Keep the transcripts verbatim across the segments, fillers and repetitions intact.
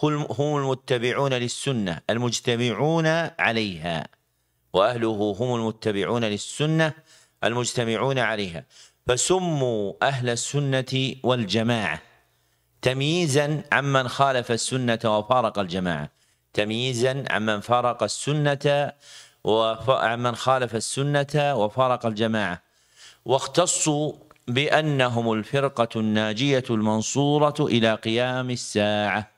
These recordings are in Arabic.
هم المتبعون للسنة المجتمعون عليها، وأهله هم المتبعون للسنة المجتمعون عليها، فسموا أهل السنة والجماعة تمييزا عمن خالف السنة وفارق الجماعة، تمييزا عمن فارق السنة وعمن خالف السنة وفارق الجماعة، واختصوا بأنهم الفرقة الناجية المنصورة إلى قيام الساعة.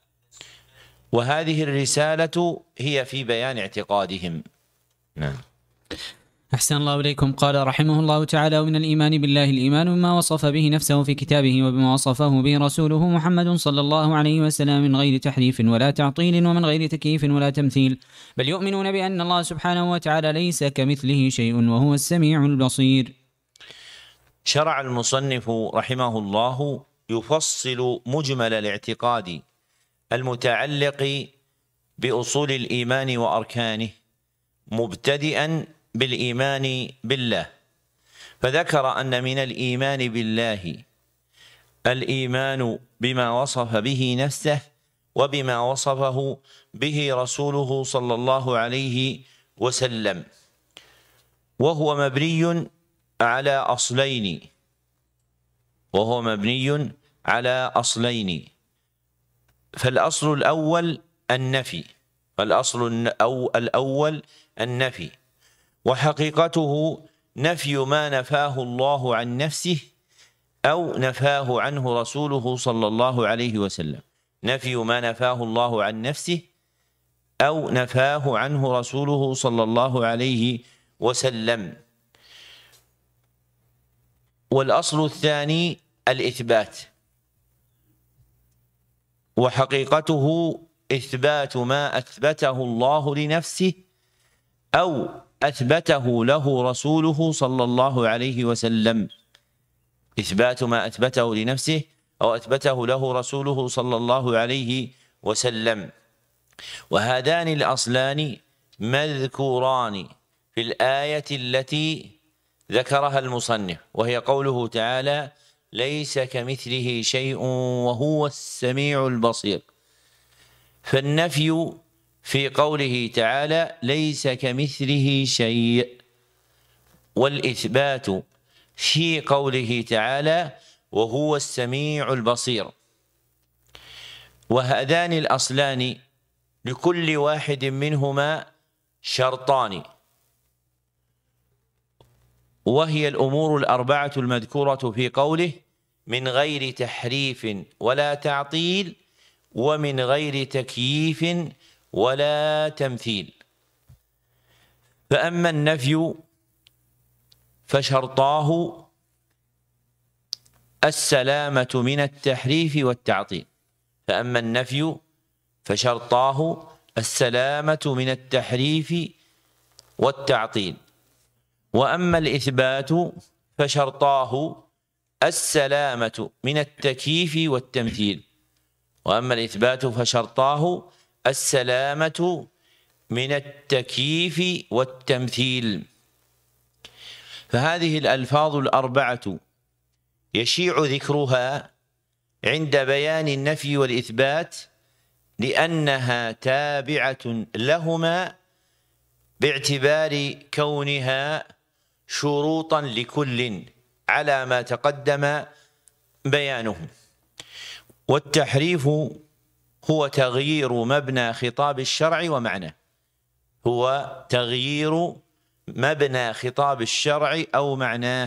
وهذه الرسالة هي في بيان اعتقادهم. نعم. أحسن الله إليكم. قال رحمه الله تعالى: ومن الإيمان بالله الإيمان بما وصف به نفسه في كتابه وبما وصفه به رسوله محمد صلى الله عليه وسلم من غير تحريف ولا تعطيل ومن غير تكييف ولا تمثيل، بل يؤمنون بأن الله سبحانه وتعالى ليس كمثله شيء وهو السميع البصير. شرع المصنف رحمه الله يفصل مجمل الاعتقاد المتعلق بأصول الإيمان وأركانه، مبتدئا بالإيمان بالله، فذكر أن من الإيمان بالله الإيمان بما وصف به نفسه وبما وصفه به رسوله صلى الله عليه وسلم، وهو مبني على أصلين وهو مبني على أصلين فالأصل الأول النفي فالأصل الأول النفي وحقيقته نفي ما نفاه الله عن نفسه أو نفاه عنه رسوله صلى الله عليه وسلم، نفي ما نفاه الله عن نفسه أو نفاه عنه رسوله صلى الله عليه وسلم. والأصل الثاني الإثبات، وحقيقته إثبات ما أثبته الله لنفسه أو أثبته له رسوله صلى الله عليه وسلم، إثبات ما أثبته لنفسه أو أثبته له رسوله صلى الله عليه وسلم. وهذان الأصلان مذكوران في الآية التي ذكرها المصنف، وهي قوله تعالى: ليس كمثله شيء وهو السميع البصير. فالنفي في قوله تعالى ليس كمثله شيء، والإثبات في قوله تعالى وهو السميع البصير. وهذان الأصلان لكل واحد منهما شرطان، وهي الأمور الأربعة المذكورة في قوله: من غير تحريف ولا تعطيل ومن غير تكييف ولا تمثيل. فأما النفي فشرطاه السلامة من التحريف والتعطيل فأما النفي فشرطاه السلامة من التحريف والتعطيل وأما الإثبات فشرطاه السلامة من التكييف والتمثيل وأما الإثبات فشرطاه السلامة من التكييف والتمثيل. فهذه الألفاظ الأربعة يشيع ذكرها عند بيان النفي والإثبات لأنها تابعة لهما باعتبار كونها شروطا لكل على ما تقدم بيانه. والتحريف هو تغيير مبنى خطاب الشرع ومعناه هو تغيير مبنى خطاب الشرع أو معناه.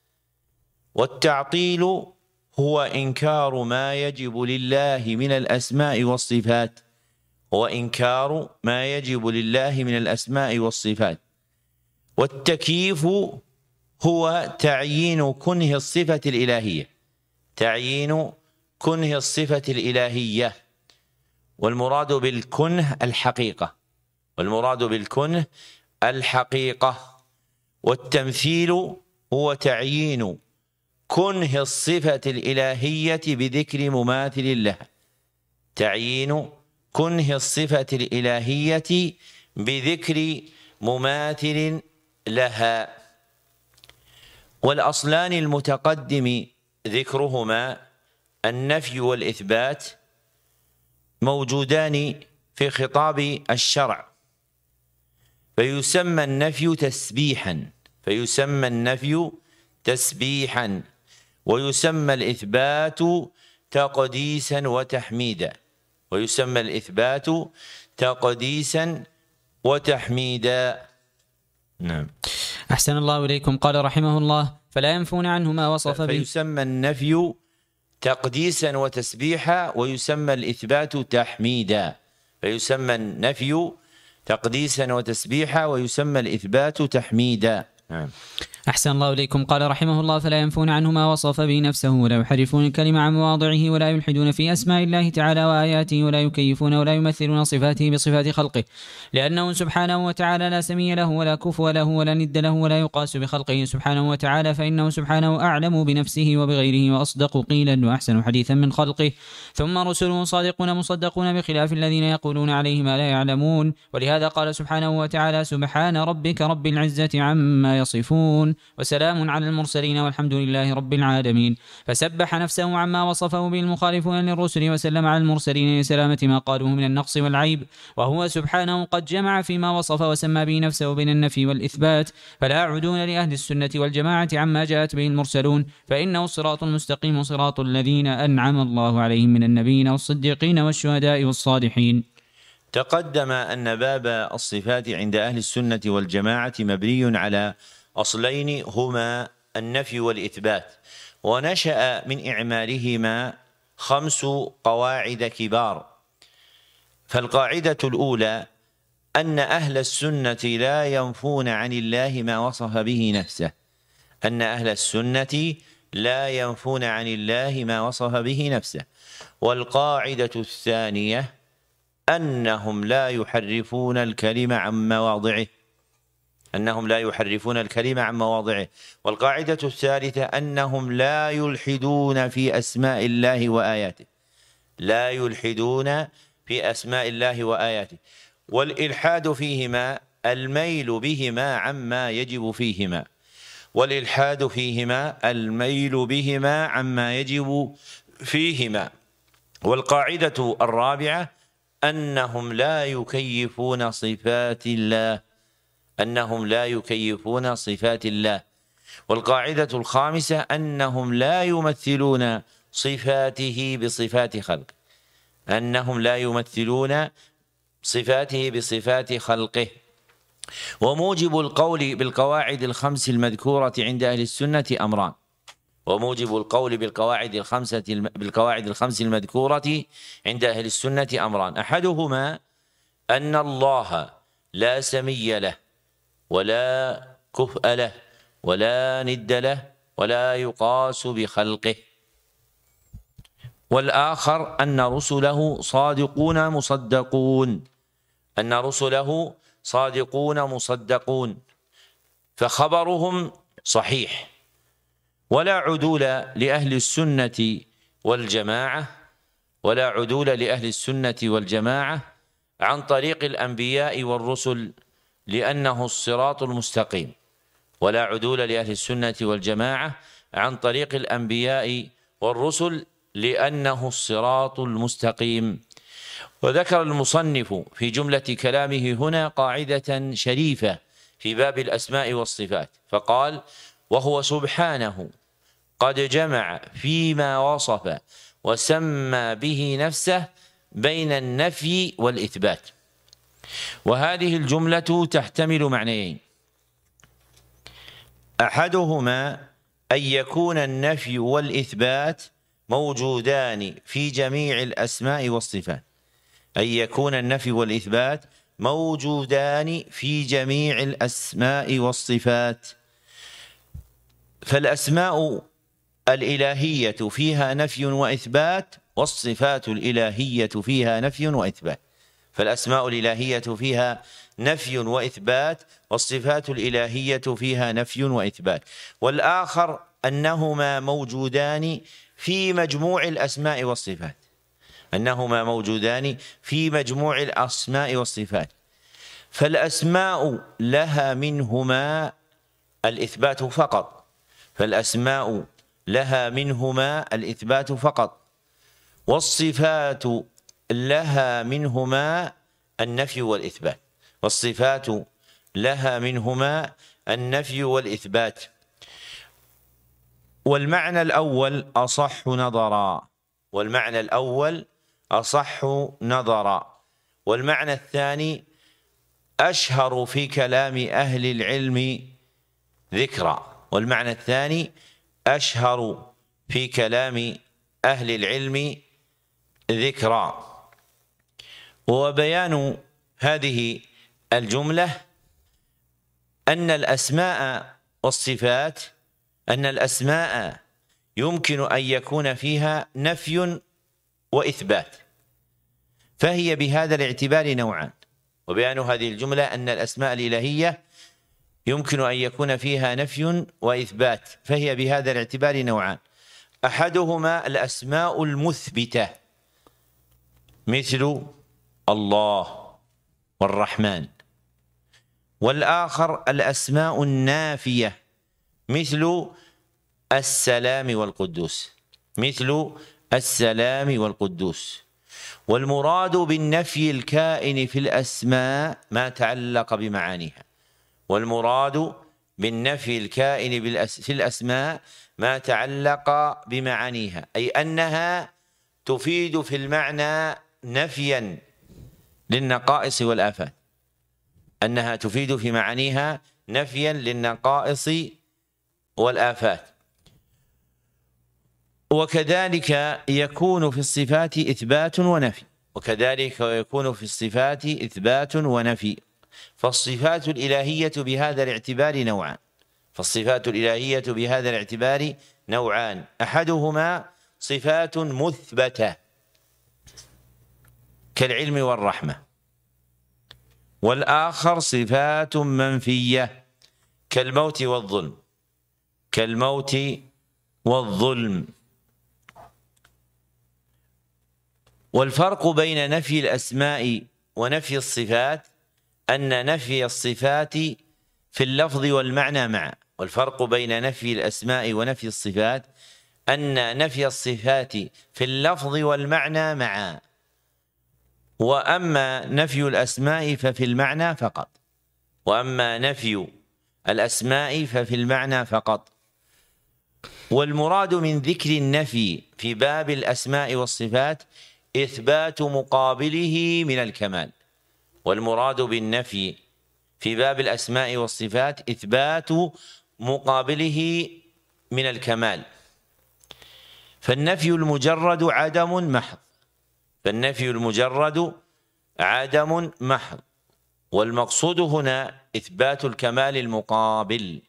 والتعطيل هو إنكار ما يجب لله من الأسماء والصفات هو إنكار ما يجب لله من الأسماء والصفات. والتكييف هو تعيين كنه الصفة الإلهية تعيين كنه الصفة الإلهية والمراد بالكنه الحقيقة والمراد بالكنه الحقيقة. والتمثيل هو تعيين كنه الصفة الإلهية بذكر مماثل لها تعيين كنه الصفة الإلهية بذكر مماثل لها. والأصلان المتقدم ذكرهما النفي والإثبات موجودان في خطاب الشرع، فيسمى النفي تسبيحا فيسمى النفي تسبيحا ويسمى الإثبات تقديسا وتحميدا ويسمى الإثبات تقديسا وتحميدا. نعم. أحسن الله إليكم. قال رحمه الله: فلا ينفون عنه ما وصف به. فيسمى النفي تقديسا وتسبيحا ويسمى الإثبات تحميدا فيسمى النفي تقديسا وتسبيحا ويسمى الإثبات تحميدا. نعم. أحسن الله إليكم. قال رحمه الله: فلا ينفون عنه ما وصف به نفسه ولا يحرفون الكلمة عن مواضعه ولا يلحدون في أسماء الله تعالى وآياته ولا يكيفون ولا يمثلون صفاته بصفات خلقه، لأنه سبحانه وتعالى لا سمي له ولا كفو له ولا ند له ولا يقاس بخلقه سبحانه وتعالى، فإنه سبحانه أعلم بنفسه وبغيره وأصدق قيلا وأحسن حديثا من خلقه. ثم رسله صادقون مصدقون بخلاف الذين يقولون عليه ما لا يعلمون، ولهذا قال سبحانه وتعالى: سبحان ربك رب العزة عما يصفون وسلام على المرسلين والحمد لله رب العالمين. فسبح نفسه عما وصفه به المخالفون للرسل وسلم على المرسلين لسلامة ما قالوه من النقص والعيب، وهو سبحانه قد جمع فيما وصف وسمى به نفسه بين النفي والإثبات. فلا يعودون لأهل السنة والجماعة عما جاءت به المرسلون، فإنه الصراط المستقيم صراط الذين أنعم الله عليهم من النبيين والصديقين والشهداء والصالحين. تقدم أن باب الصفات عند أهل السنة والجماعة مبني على أصلين هما النفي والإثبات، ونشأ من إعمالهما خمس قواعد كبار. فالقاعدة الأولى أن أهل السنة لا ينفون عن الله ما وصف به نفسه أن أهل السنة لا ينفون عن الله ما وصف به نفسه. والقاعدة الثانية أنهم لا يحرفون الكلمة عن مواضعه أنهم لا يحرفون الكلمة عن مواضعه. والقاعدة الثالثة أنهم لا يلحدون في أسماء الله وآياته لا يلحدون في أسماء الله وآياته والإلحاد فيهما الميل بهما عما يجب فيهما والإلحاد فيهما الميل بهما عما يجب فيهما. والقاعدة الرابعة أنهم لا يكيفون صفات الله أنهم لا يكيفون صفات الله. والقاعدة الخامسة أنهم لا يمثلون صفاته بصفات خلقه أنهم لا يمثلون صفاته بصفات خلقه. وموجب القول بالقواعد الخمس المذكورة عند أهل السنة أمران وموجب القول بالقواعد الخمسة بالقواعد الخمس المذكورة عند أهل السنة أمران أحدهما أن الله لا سمي له ولا كفء له ولا ند له ولا يقاس بخلقه. والآخر أن رسله صادقون مصدقون أن رسله صادقون مصدقون فخبرهم صحيح. ولا عدول لأهل السنة والجماعة ولا عدول لأهل السنة والجماعة عن طريق الأنبياء والرسل لأنه الصراط المستقيم ولا عدول لأهل السنة والجماعة عن طريق الأنبياء والرسل لأنه الصراط المستقيم. وذكر المصنف في جملة كلامه هنا قاعدة شريفة في باب الأسماء والصفات فقال: وهو سبحانه قد جمع فيما وصف وسمى به نفسه بين النفي والإثبات. وهذه الجملة تحتمل معنيين: أحدهما أن يكون النفي والإثبات موجودان في جميع الأسماء والصفات أن يكون النفي والإثبات موجودان في جميع الأسماء والصفات. فالأسماء الإلهية فيها نفي وإثبات والصفات الإلهية فيها نفي وإثبات فالأسماء الإلهية فيها نفي وإثبات والصفات الإلهية فيها نفي وإثبات. والآخر أنهما موجودان في مجموع الأسماء والصفات أنهما موجودان في مجموع الأسماء والصفات. فالأسماء لها منهما الإثبات فقط فالأسماء لها منهما الإثبات فقط والصفات لها منهما النفي والإثبات، والصفات لها منهما النفي والإثبات. والمعنى الأول أصح نظرا، والمعنى الأول أصح نظرا، والمعنى الثاني أشهر في كلام أهل العلم ذكرا، والمعنى الثاني أشهر في كلام أهل العلم ذكرا. وبيان هذه الجملة أن الأسماء والصفات أن الأسماء يمكن أن يكون فيها نفي وإثبات، فهي بهذا الاعتبار نوعان. وبيان هذه الجملة أن الأسماء الإلهية يمكن أن يكون فيها نفي وإثبات، فهي بهذا الاعتبار نوعان: أحدهما الأسماء المثبتة مثل الله والرحمن، والآخر الأسماء النافية مثل السلام والقدوس، مثل السلام والقدوس. والمراد بالنفي الكائن في الأسماء ما تعلق بمعانيها، والمراد بالنفي الكائن في الأسماء ما تعلق بمعانيها، أي أنها تفيد في المعنى نفيا للنقائص والآفات، أنها تفيد في معانيها نفيا للنقائص والآفات. وكذلك يكون في الصفات إثبات ونفي، وكذلك يكون في الصفات إثبات ونفي. فالصفات الإلهية بهذا الاعتبار نوعان، فالصفات الإلهية بهذا الاعتبار نوعان: أحدهما صفات مثبتة كالعلم والرحمة، والآخر صفات منفية كالموت والظلم، كالموت والظلم. والفرق بين نفي الأسماء ونفي الصفات أن نفي الصفات في اللفظ والمعنى معا، والفرق بين نفي الأسماء ونفي الصفات أن نفي الصفات في اللفظ والمعنى معا، وأما نفي الأسماء ففي المعنى فقط، وأما نفي الأسماء ففي المعنى فقط. والمراد من ذكر النفي في باب الأسماء والصفات إثبات مقابله من الكمال، والمراد بالنفي في باب الأسماء والصفات إثبات مقابله من الكمال. فالنفي المجرد عدم محض، فالنفي المجرد عدم محض، والمقصود هنا إثبات الكمال المقابل.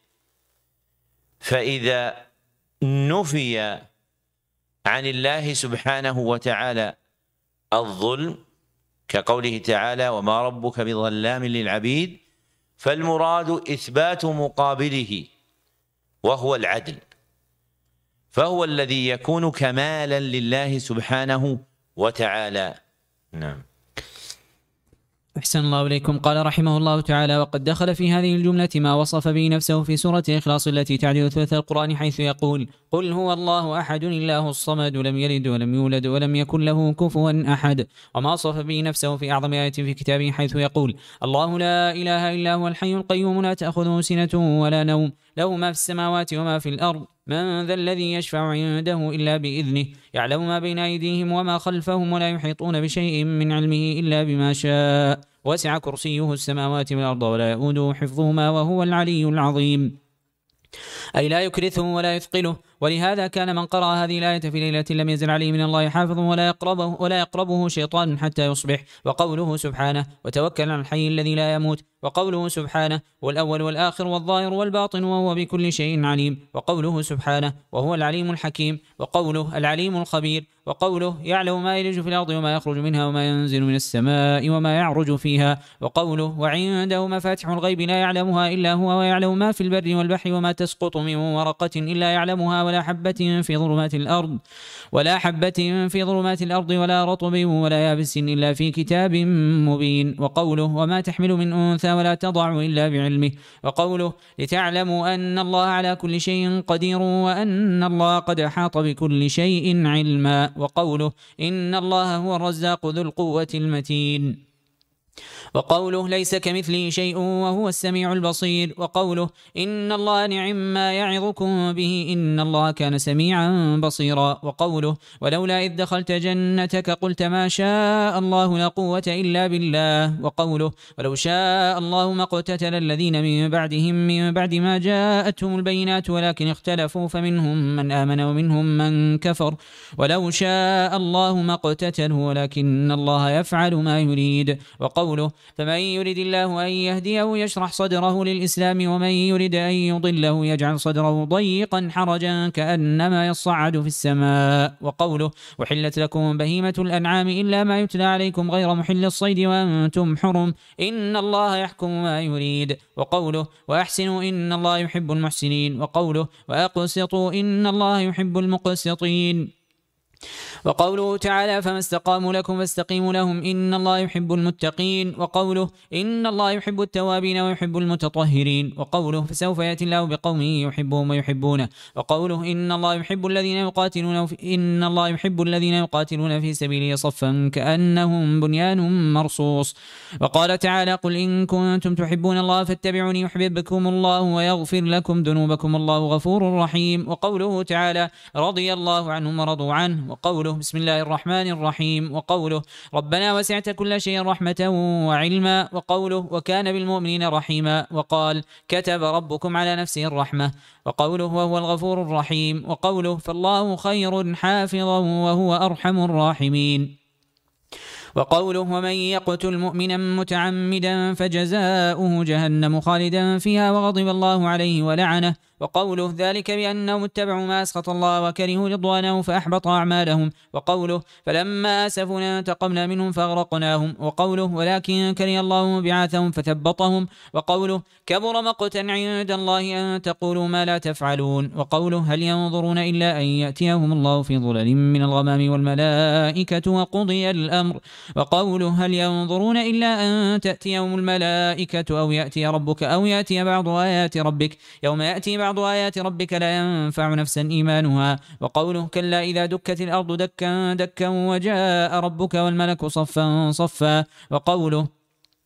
فإذا نفي عن الله سبحانه وتعالى الظلم كقوله تعالى: وما ربك بظلام للعبيد، فالمراد إثبات مقابله وهو العدل، فهو الذي يكون كمالا لله سبحانه وتعالى. نعم. أحسن الله إليكم. قال رحمه الله تعالى: وقد دخل في هذه الجملة ما وصف به نفسه في سورة الإخلاص التي تعدل ثلث القرآن، حيث يقول: قل هو الله أحد الله الصمد لم يلد ولم يولد ولم يكن له كفوا أحد. وما وصف به نفسه في أعظم آية في كتابه، حيث يقول: الله لا إله إلا هو الحي القيوم لا تأخذه سنة ولا نوم له ما في السماوات وما في الأرض من ذا الذي يشفع عنده إلا بإذنه يعلم ما بين أيديهم وما خلفهم ولا يحيطون بشيء من علمه إلا بما شاء وسع كرسيه السماوات والأرض ولا يؤوده حفظهما وهو العلي العظيم. أي لا يكرثه ولا يثقله. ولهذا كان من قرأ هذه الآية في ليلة لم يزل عليه من الله حافظ ولا يقربه, ولا يقربه شيطان حتى يصبح. وقوله سبحانه: وتوكل على الحي الذي لا يموت. وقوله سبحانه: والأول والآخر والظاهر والباطن وهو بكل شيء عليم. وقوله سبحانه: وهو العليم الحكيم. وقوله: العليم الخبير. وقوله: يعلم ما يلج في الأرض وما يخرج منها وما ينزل من السماء وما يعرج فيها. وقوله: وعنده مفاتح الغيب لا يعلمها إلا هو ويعلم ما في البر والبحر وما تسقط من ورقة إلا يعلمها ولا حبة في ظلمات الأرض ولا حبة في ظلمات الأرض ولا رطب ولا يابس إلا في كتاب مبين. وقوله وما تحمل من أنثى ولا تضع إلا بعلمه. وقوله لتعلموا أن الله على كل شيء قدير وأن الله قد أحاط بكل شيء علما. وقوله إن الله هو الرزاق ذو القوة المتين. وقوله ليس كمثله شيء وهو السميع البصير. وقوله إن الله نعم ما يعظكم به إن الله كان سميعا بصيرا. وقوله ولولا إذ دخلت جنتك قلت ما شاء الله لا قوة إلا بالله. وقوله ولو شاء الله ما اقتتل الذين من بعدهم من بعد ما جاءتهم البينات ولكن اختلفوا فمنهم من آمن ومنهم من كفر ولو شاء الله ما اقتتلوا ولكن الله يفعل ما يريد. وقوله فمن يرد الله أن يهديه يشرح صدره للإسلام ومن يرد أن يضله يجعل صدره ضيقا حرجا كأنما يصعد في السماء. وقوله وحلت لكم بهيمة الأنعام إلا ما يتلى عليكم غير محل الصيد وأنتم حرم إن الله يحكم ما يريد. وقوله وأحسنوا إن الله يحب المحسنين. وقوله وأقسطوا إن الله يحب المقسطين. وقوله تعالى فما استقاموا لكم فاستقيموا لهم إن الله يحب المتقين. وقوله إن الله يحب التوابين ويحب المتطهرين. وقوله فسوف يأتي الله بقوم يحبهم ويحبونه. وقوله إن الله يحب الذين يقاتلون في إن الله يحب الذين يقاتلون في سبيله صفا كأنهم بنيان مرصوص. وقال تعالى قل إن كنتم تحبون الله فاتبعوني يحببكم الله ويغفر لكم ذنوبكم الله غفور رحيم. وقوله تعالى رضي الله عنهم ورضوا عنه. وقوله بسم الله الرحمن الرحيم. وقوله ربنا وسعت كل شيء رحمة وعلما. وقوله وكان بالمؤمنين رحيما. وقال كتب ربكم على نفسه الرحمة. وقوله وهو الغفور الرحيم. وقوله فالله خير حافظا وهو أرحم الراحمين. وقوله ومن يقتل مؤمنا متعمدا فجزاؤه جهنم خالدا فيها وغضب الله عليه ولعنه. وقوله ذلك بأنهم اتبعوا ما أسخط الله وكرهوا رضوانه فأحبط أعمالهم. وقوله فلما آسفونا انتقمنا منهم فأغرقناهم. وقوله ولكن كره الله بعاثهم فثبطهم. وقوله كبر مقتا عند الله أن تقولوا ما لا تفعلون. وقوله هل ينظرون إلا أن يأتيهم الله في ظلل من الغمام والملائكة وقضي الأمر. وقوله هل ينظرون إلا أن تأتيهم الملائكة أو يأتي ربك أو يأتي بعض آيات ربك يوم يأتي بعض آيات ربك لا ينفع نفسا إيمانها. وقوله كلا إذا دكت الأرض دكا دكا وجاء ربك والملك صفا صفا. وقوله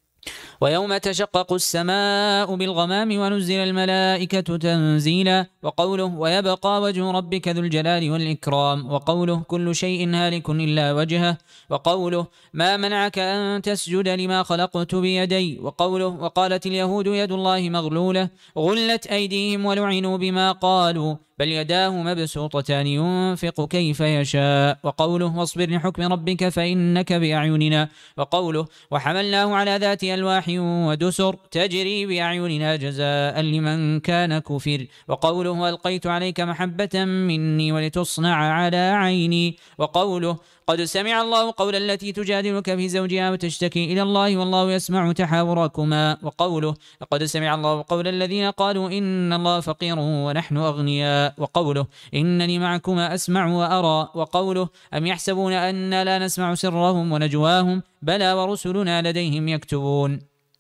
ويوم تشقق السماء بالغمام ونزل الملائكة تنزيلا. وقوله ويبقى وجه ربك ذو الجلال والإكرام. وقوله كل شيء هالك إلا وجهه. وقوله ما منعك أن تسجد لما خلقت بيدي. وقوله وقالت اليهود يد الله مغلولة غلت أيديهم ولعنوا بما قالوا بل يداه مبسوطتان ينفق كيف يشاء. وقوله واصبر لحكم ربك فإنك بأعيننا. وقوله وحملناه على ذات ألواح ودسر تجري بأعيننا جزاء لمن كان كفر. وقوله وألقيت عليك محبة مني ولتصنع على عيني. وقوله قد سمع الله قول التي تجادلك في زوجها وتشتكي إلى الله والله يسمع تحاوركما. وقوله لقد سمع الله قول الذين قالوا إن الله فقير ونحن أغنياء. وقوله إنني معكما أسمع وأرى. وقوله أم يحسبون أن لا نسمع سرهم ونجواهم بلى ورسلنا لديهم يكتبون.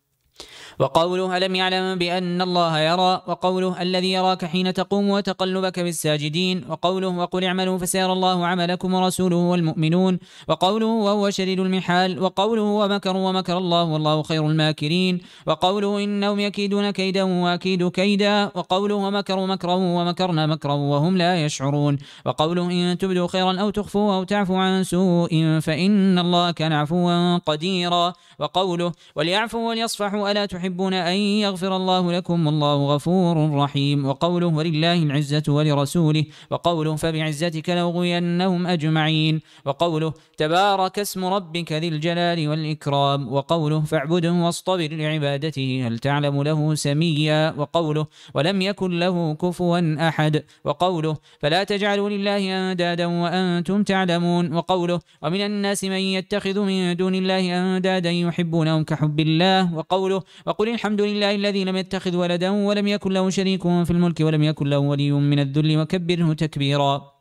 وقوله ألم يعلم بأن الله يرى. وقوله الذي يراك حين تقوم وتقلبك بالساجدين. وقوله وقل اعملوا فسيرى الله عملكم ورسوله والمؤمنون. وقوله وهو شديد المحال. وقوله ومكروا ومكر الله والله خير الماكرين. وقوله إنهم يكيدون كيدا وأكيد كيدا. وقوله ومكروا مكرا ومكرنا مكرا وهم لا يشعرون. وقوله إن تبدوا خيرا أو تخفوا أو تعفوا عن سوء فإن الله كان عفوا قديرا. وقوله وليعفوا وليصفحوا ألا تحبون أن يغفر الله لكم والله غفور رحيم. وقوله ولله العزة ولرسوله. وقوله فبعزتك لأغوينهم أجمعين. وقوله تبارك اسم ربك ذي الجلال والإكرام. وقوله فاعبده واصطبر لعبادته هل تعلم له سميا. وقوله ولم يكن له كفوا أحد. وقوله فلا تجعلوا لله أندادا وأنتم تعلمون. وقوله ومن الناس من يتخذ من دون الله أندادا يحبونهم كحب الله. وقوله وقل الحمد لله الذي لم يتخذ ولدا ولم يكن له شريك في الملك ولم يكن له ولي من الذل وكبره تكبيرا.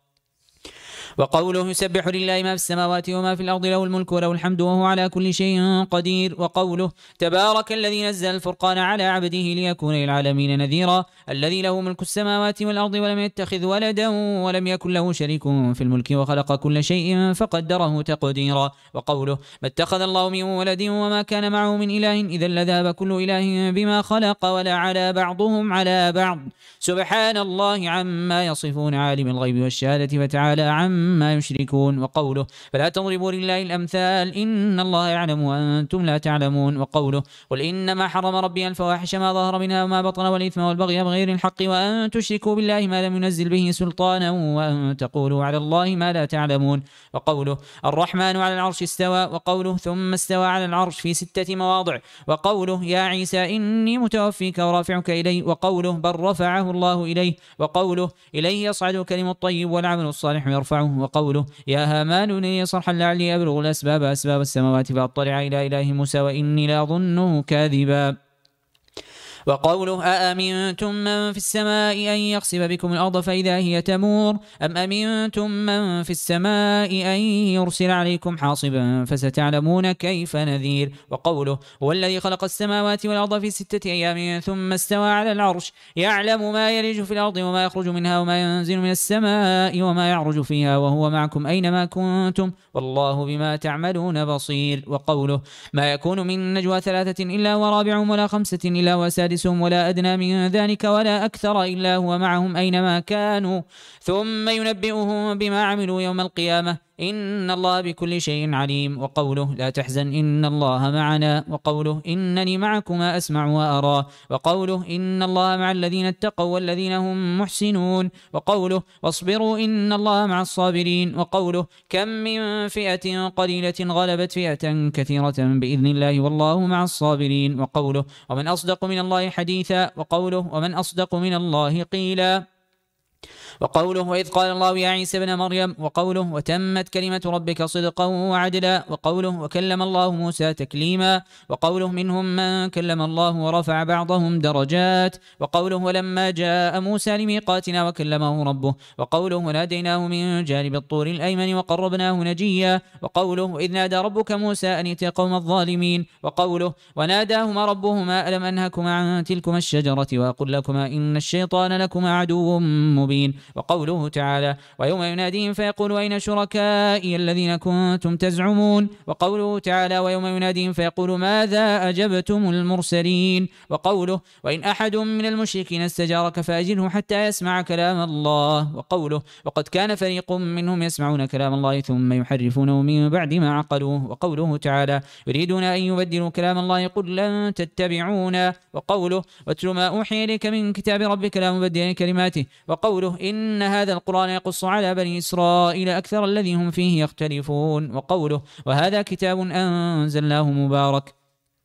وقوله يسبح لله ما في السماوات وما في الأرض له الملك وله الحمد وهو على كل شيء قدير. وقوله تبارك الذي نزل الفرقان على عبده ليكون للعالمين نذيرا الذي له ملك السماوات والأرض ولم يتخذ ولدا ولم يكن له شريك في الملك وخلق كل شيء فقدره تقديرا. وقوله ما اتخذ الله من ولد وما كان معه من إله إذا لذهب كل إله بما خلق ولا على بعضهم على بعض سبحان الله عما يصفون عالم الغيب والشهادة وتعالى عما ما يشركون. وقوله فلا تضربوا لله الأمثال إن الله يعلم وأنتم لا تعلمون. وقوله قل إنما حرم ربي الفواحش ما ظهر منها وما بطن والإثم والبغي بغير الحق وأن تشركوا بالله ما لم ينزل به سلطانا وأن تقولوا على الله ما لا تعلمون. وقوله الرحمن على العرش استوى. وقوله ثم استوى على العرش في ستة مواضع. وقوله يا عيسى إني متوفيك ورافعك إلي. وقوله بل رفعه الله إليه. وقوله إليه يصعد الكلم الطيب والعمل الصالح يرفعه. وقوله يا هامان ابني صرحا لعلي أبلغ الأسباب أسباب السماوات فأطلع إلى إله موسى وإني لأظنه كاذبا. وقوله أأمنتم من في السماء أن يخسف بكم الأرض فإذا هي تمور أم أمنتم من في السماء أن يرسل عليكم حاصبا فستعلمون كيف نذير. وقوله هو الذي خلق السماوات والأرض في ستة أيام ثم استوى على العرش يعلم ما يلج في الأرض وما يخرج منها وما ينزل من السماء وما يعرج فيها وهو معكم أينما كنتم والله بما تعملون بصير. وقوله ما يكون من نجوى ثلاثة إلا هو رابعهم ولا خمسة إلا هو سادسهم ولا أدنى من ذلك ولا أكثر إلا هو معهم أينما كانوا ثم ينبئهم بما عملوا يوم القيامة إن الله بكل شيء عليم. وقوله لا تحزن إن الله معنا. وقوله إنني معكما أسمع وأرى. وقوله إن الله مع الذين اتقوا والذين هم محسنون. وقوله واصبروا إن الله مع الصابرين. وقوله كم من فئة قليلة غلبت فئة كثيرة بإذن الله والله مع الصابرين. وقوله ومن أصدق من الله حديثا. وقوله ومن أصدق من الله قيلا. وقوله وإذ قال الله يا عيسى ابن مريم. وقوله وتمت كلمة ربك صدقا وعدلا. وقوله وكلم الله موسى تكليما. وقوله منهم من كلم الله ورفع بعضهم درجات. وقوله ولما جاء موسى لميقاتنا وكلمه ربه. وقوله وناديناه من جانب الطور الأيمن وقربناه نجيا. وقوله وإذ نادى ربك موسى أن ائت قوم الظالمين. وقوله وناداهما ربهما ألم أنهكما عن تلكما الشجرة وأقل لكما إن الشيطان لكما عدو مبين. وقوله تعالى ويوم يناديهم فيقول أين شركائي الذين كنتم تزعمون. وقوله تعالى ويوم يناديهم فيقول ماذا أجبتم المرسلين. وقوله وإن أحد من المشركين استجارك فأجره حتى يسمع كلام الله. وقوله وقد كان فريق منهم يسمعون كلام الله ثم يحرفونه من بعد ما عقلوه. وقوله تعالى يريدون أن يبدلوا كلام الله قل لن تتبعونا. وقوله واتل ما أوحي إليك من كتاب ربك لا مبدل لكلماته. وقوله إن هذا القرآن يقص على بني إسرائيل أكثر الذي هم فيه يختلفون. وقوله وهذا كتاب أنزلناه مبارك.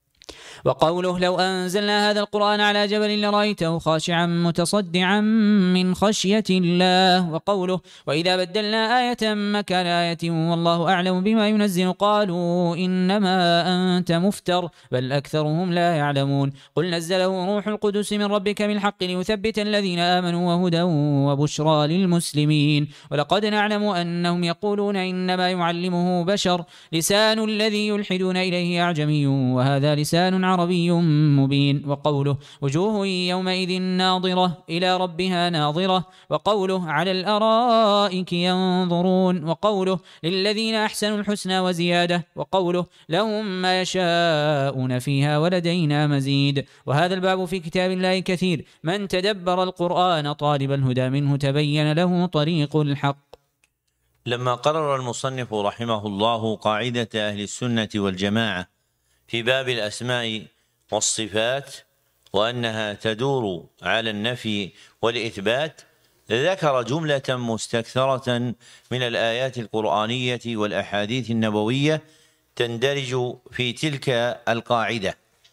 وقوله لو أنزلنا هذا القرآن على جبل لرأيته خاشعا متصدعا من خشية الله. وقوله وإذا بدلنا آية مكان آية والله أعلم بما ينزل قالوا إنما أنت مفتر بل أكثرهم لا يعلمون. قل نزله روح القدس من ربك بالحق ليثبت الذين آمنوا وهدى وبشرى للمسلمين. ولقد نعلم أنهم يقولون إنما يعلمه بشر لسان الذي يلحدون إليه أعجمي وهذا لسان عربي مبين. وقوله وجوه يومئذ ناظرة إلى ربها ناظرة. وقوله على الأرائك ينظرون. وقوله للذين أحسنوا الحسنى وزيادة. وقوله لهم ما يشاءون فيها ولدينا مزيد. وهذا الباب في كتاب الله كثير من تدبر القرآن طالب الهدى منه تبين له طريق الحق. لما قرر المصنف رحمه الله قاعدة أهل السنة والجماعة في باب الأسماء والصفات وأنها تدور على النفي والإثبات ذكر جملة مستكثرة من الآيات القرآنية والأحاديث النبوية تندرج في تلك القاعدة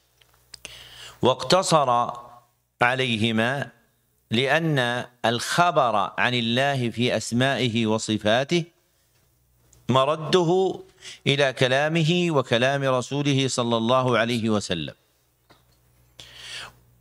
واقتصر عليهما لأن الخبر عن الله في أسمائه وصفاته مرده إلى كلامه وكلام رسوله صلى الله عليه وسلم.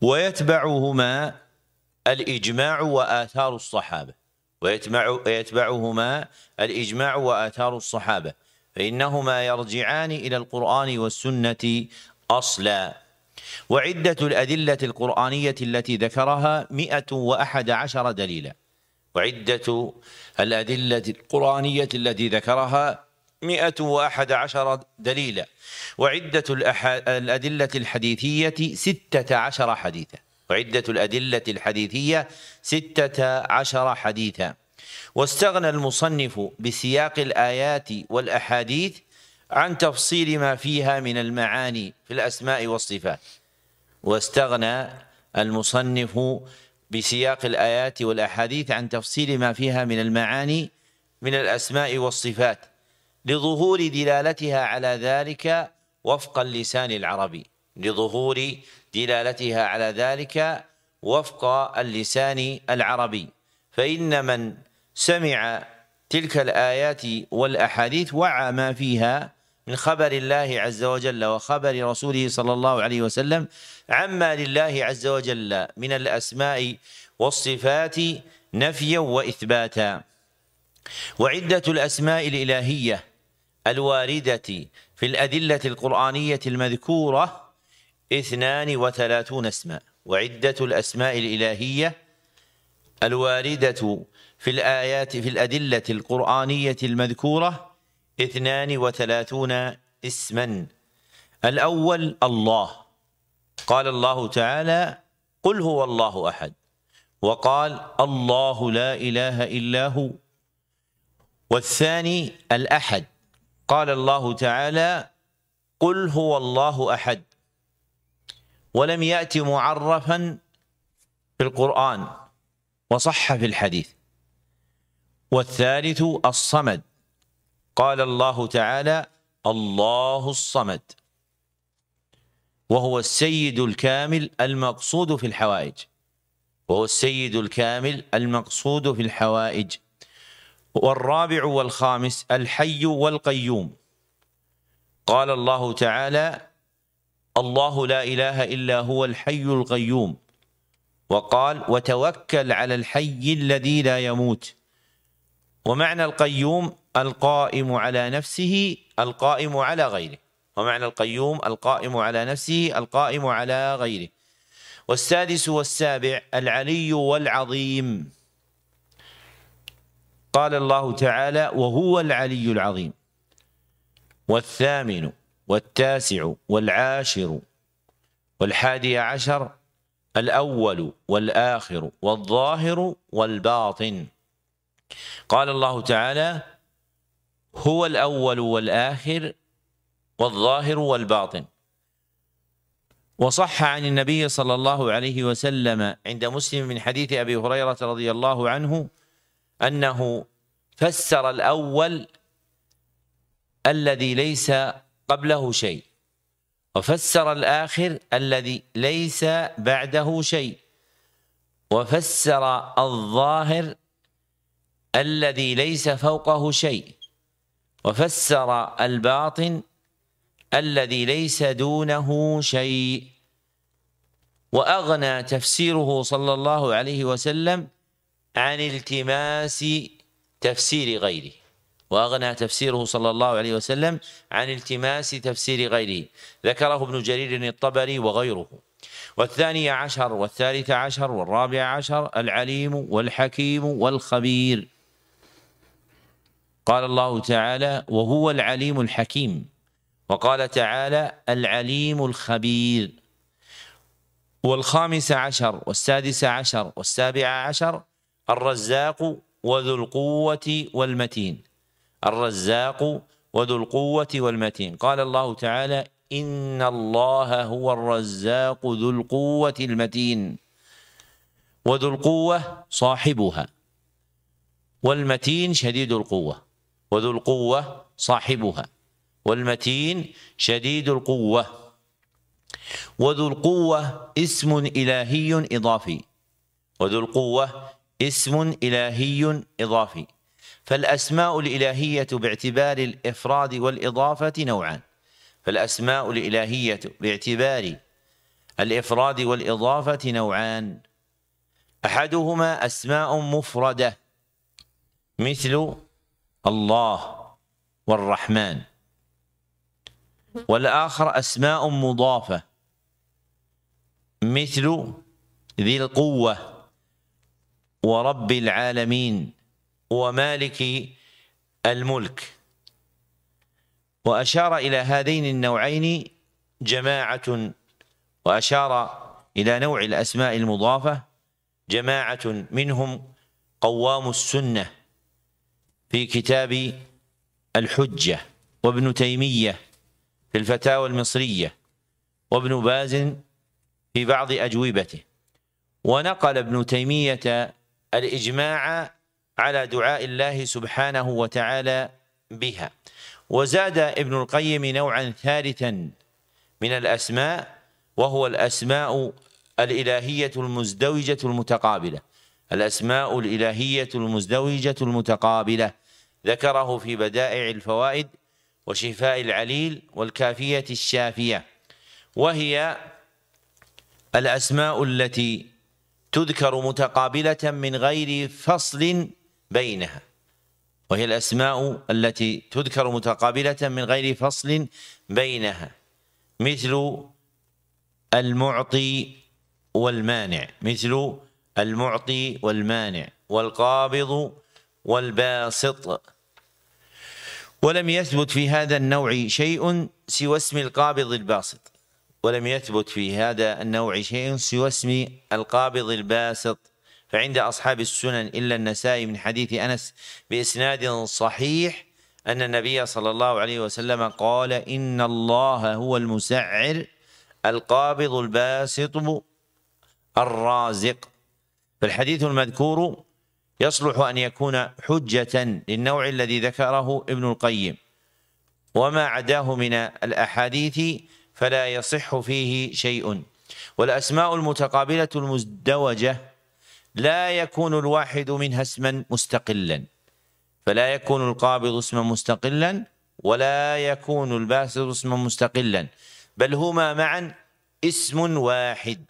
ويتبعهما الإجماع وآثار الصحابة ويتبع يتبعهما الإجماع وآثار الصحابة فإنهما يرجعان إلى القرآن والسنة أصلا. وعدة الأدلة القرآنية التي ذكرها مئة وأحد عشر دليلا وعدة الأدلة القرآنية التي ذكرها مئة وأحد عشر دليلا وعدة الأدلة الحديثية ستة عشر حديثا وعدة الأدلة الحديثية ستة عشر حديثا. واستغنى المصنف بسياق الآيات والأحاديث عن تفصيل ما فيها من المعاني في الأسماء والصفات واستغنى المصنف بسياق الآيات والأحاديث عن تفصيل ما فيها من المعاني من الأسماء والصفات لظهور دلالتها على ذلك وفق اللسان العربي لظهور دلالتها على ذلك وفق اللسان العربي فإن من سمع تلك الآيات والأحاديث وعى ما فيها من خبر الله عز وجل وخبر رسوله صلى الله عليه وسلم عما لله عز وجل من الأسماء والصفات نفيا وإثباتا. وعدة الأسماء الإلهية الواردة في الأدلة القرآنية المذكورة اثنان وثلاثون اسما وعدة الأسماء الإلهية الواردة في الآيات في الأدلة القرآنية المذكورة اثنان وثلاثون اسما. الأول الله، قال الله تعالى قل هو الله أحد، وقال الله لا إله إلا هو. والثاني الأحد، قال الله تعالى قل هو الله أحد، ولم يأت معرفا في القرآن وصح في الحديث. والثالث الصمد، قال الله تعالى الله الصمد، وهو السيد الكامل المقصود في الحوائج وهو السيد الكامل المقصود في الحوائج. والرابع والخامس الحي والقيوم، قال الله تعالى الله لا إله إلا هو الحي القيوم، وقال وتوكل على الحي الذي لا يموت. ومعنى القيوم القائم على نفسه القائم على غيره ومعنى القيوم القائم على نفسه القائم على غيره. والسادس والسابع العلي والعظيم، قال الله تعالى وهو العلي العظيم. والثامن والتاسع والعاشر والحادي عشر الأول والآخر والظاهر والباطن، قال الله تعالى هو الأول والآخر والظاهر والباطن. وصح عن النبي صلى الله عليه وسلم عند مسلم من حديث أبي هريرة رضي الله عنه أنه فسر الأول الذي ليس قبله شيء، وفسر الآخر الذي ليس بعده شيء، وفسر الظاهر الذي ليس فوقه شيء، وفسر الباطن الذي ليس دونه شيء. وأغنى تفسيره صلى الله عليه وسلم عن التماس تفسير غيره وأغنى تفسيره صلى الله عليه وسلم عن التماس تفسير غيره، ذكره ابن جرير الطبري وغيره. والثاني عشر والثالث عشر والرابع عشر العليم والحكيم والخبير، قال الله تعالى وهو العليم الحكيم، وقال تعالى العليم الخبير. والخامس عشر والسادس عشر والسابع عشر الرزاق وذو القوة والمتين الرزاق وذو القوة والمتين، قال الله تعالى إن الله هو الرزاق ذو القوة المتين. وذو القوة صاحبها، والمتين شديد القوة. وذو القوة صاحبها، والمتين شديد القوة. وذو القوة اسم إلهي إضافي وذو القوة اسم إلهي إضافي. فالأسماء الإلهية باعتبار الإفراد والإضافة نوعان فالأسماء الإلهية باعتبار الإفراد والإضافة نوعان: أحدهما أسماء مفردة مثل الله والرحمن، والآخر أسماء مضافة مثل ذي القوة ورب العالمين ومالك الملك. وأشار إلى هذين النوعين جماعة، وأشار إلى نوع الأسماء المضافة جماعة منهم قوام السنة في كتاب الحجة، وابن تيمية في الفتاوى المصرية، وابن باز في بعض أجوبته. ونقل ابن تيمية الإجماع على دعاء الله سبحانه وتعالى بها. وزاد ابن القيم نوعا ثالثا من الأسماء، وهو الأسماء الإلهية المزدوجة المتقابلة. الأسماء الإلهية المزدوجة المتقابلة ذكره في بدائع الفوائد وشفاء العليل والكافية الشافية، وهي الأسماء التي تذكر متقابلة من غير فصل بينها وهي الأسماء التي تذكر متقابلة من غير فصل بينها مثل المعطي والمانع مثل المعطي والمانع والقابض والباسط. ولم يثبت في هذا النوع شيء سوى اسم القابض الباسط ولم يثبت في هذا النوع شيء سوى اسم القابض الباسط فعند أصحاب السنن إلا النسائي من حديث أنس بإسناد صحيح أن النبي صلى الله عليه وسلم قال: إن الله هو المسعر القابض الباسط الرازق. فالحديث المذكور يصلح أن يكون حجة للنوع الذي ذكره ابن القيم، وما عداه من الأحاديث فلا يصح فيه شيء. والأسماء المتقابلة المزدوجة لا يكون الواحد منها اسما مستقلا، فلا يكون القابض اسما مستقلا ولا يكون الباسط اسما مستقلا، بل هما معا اسم واحد،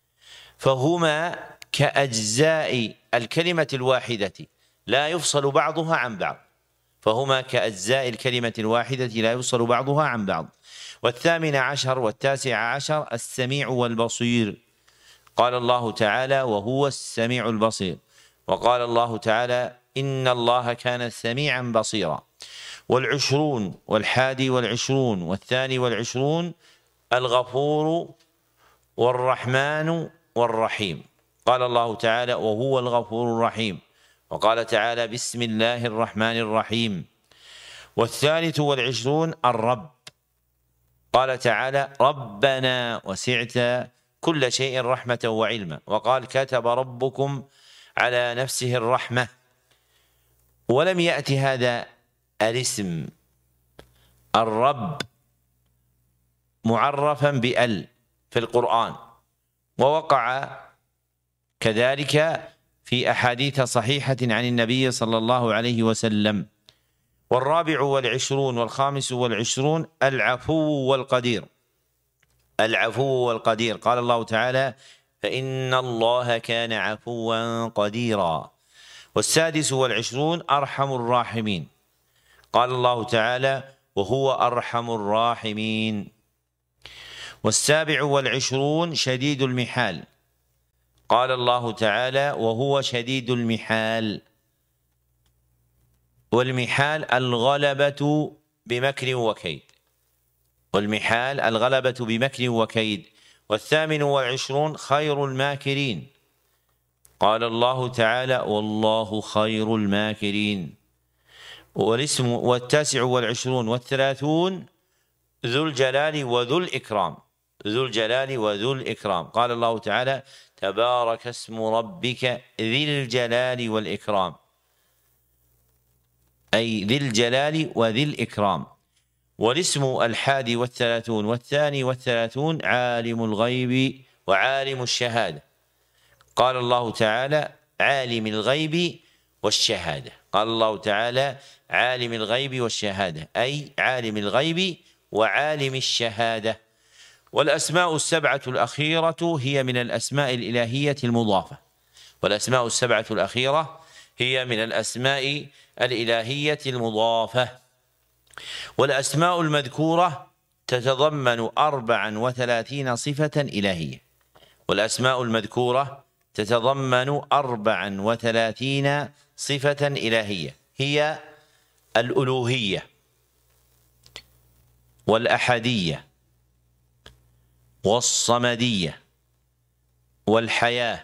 فهما كأجزاء الكلمة الواحدة لا يفصل بعضها عن بعض فهما كأجزاء الكلمة الواحدة لا يفصل بعضها عن بعض. والثامن عشر والتاسع عشر السميع والبصير. قال الله تعالى: وهو السميع البصير. وقال الله تعالى: إن الله كان سميعا بصيرا. والعشرون والحادي والعشرون والثاني والعشرون الغفور والرحمن والرحيم. قال الله تعالى: وهو الغفور الرحيم. وقال تعالى: بسم الله الرحمن الرحيم. والثالث والعشرون الرب. قال تعالى: ربنا وسعت كل شيء رحمة وعلما. وقال: كتب ربكم على نفسه الرحمة. ولم يأتي هذا الاسم الرب معرفا بأل في القرآن، ووقع كذلك في أحاديث صحيحة عن النبي صلى الله عليه وسلم. والرابع والعشرون والخامس والعشرون العفو والقدير. العفو والقدير. قال الله تعالى: فإن الله كان عفوا قديرا. والسادس والعشرون أرحم الراحمين. قال الله تعالى: وهو أرحم الراحمين. والسابع والعشرون شديد المحال. قال الله تعالى: وهو شديد المحال. والمحال الغلبة بمكر وكيد. والمحال الغلبة بمكر وكيد. والثامن والعشرون خير الماكرين. قال الله تعالى: والله خير الماكرين. والاسم والتاسع والعشرون والثلاثون ذو الجلال وذو الإكرام. ذو الجلال وذو الإكرام. قال الله تعالى: تبارك اسم ربك ذي الجلال والإكرام، أي ذي الجلال وذي الإكرام. والاسم الحادي والثلاثون والثاني والثلاثون عالم الغيب وعالم الشهادة. قال الله تعالى: عالم الغيب والشهادة. قال الله تعالى: عالم الغيب والشهادة، أي عالم الغيب وعالم الشهادة. والأسماء السبعة الأخيرة هي من الأسماء الإلهية المضافة والأسماء السبعة الأخيرة هي من الأسماء الإلهية المضافة والأسماء المذكورة تتضمن أربعا وثلاثين صفة إلهية والأسماء المذكورة تتضمن أربعا وثلاثين صفة إلهية هي الألوهية والأحدية والصمدية والحياة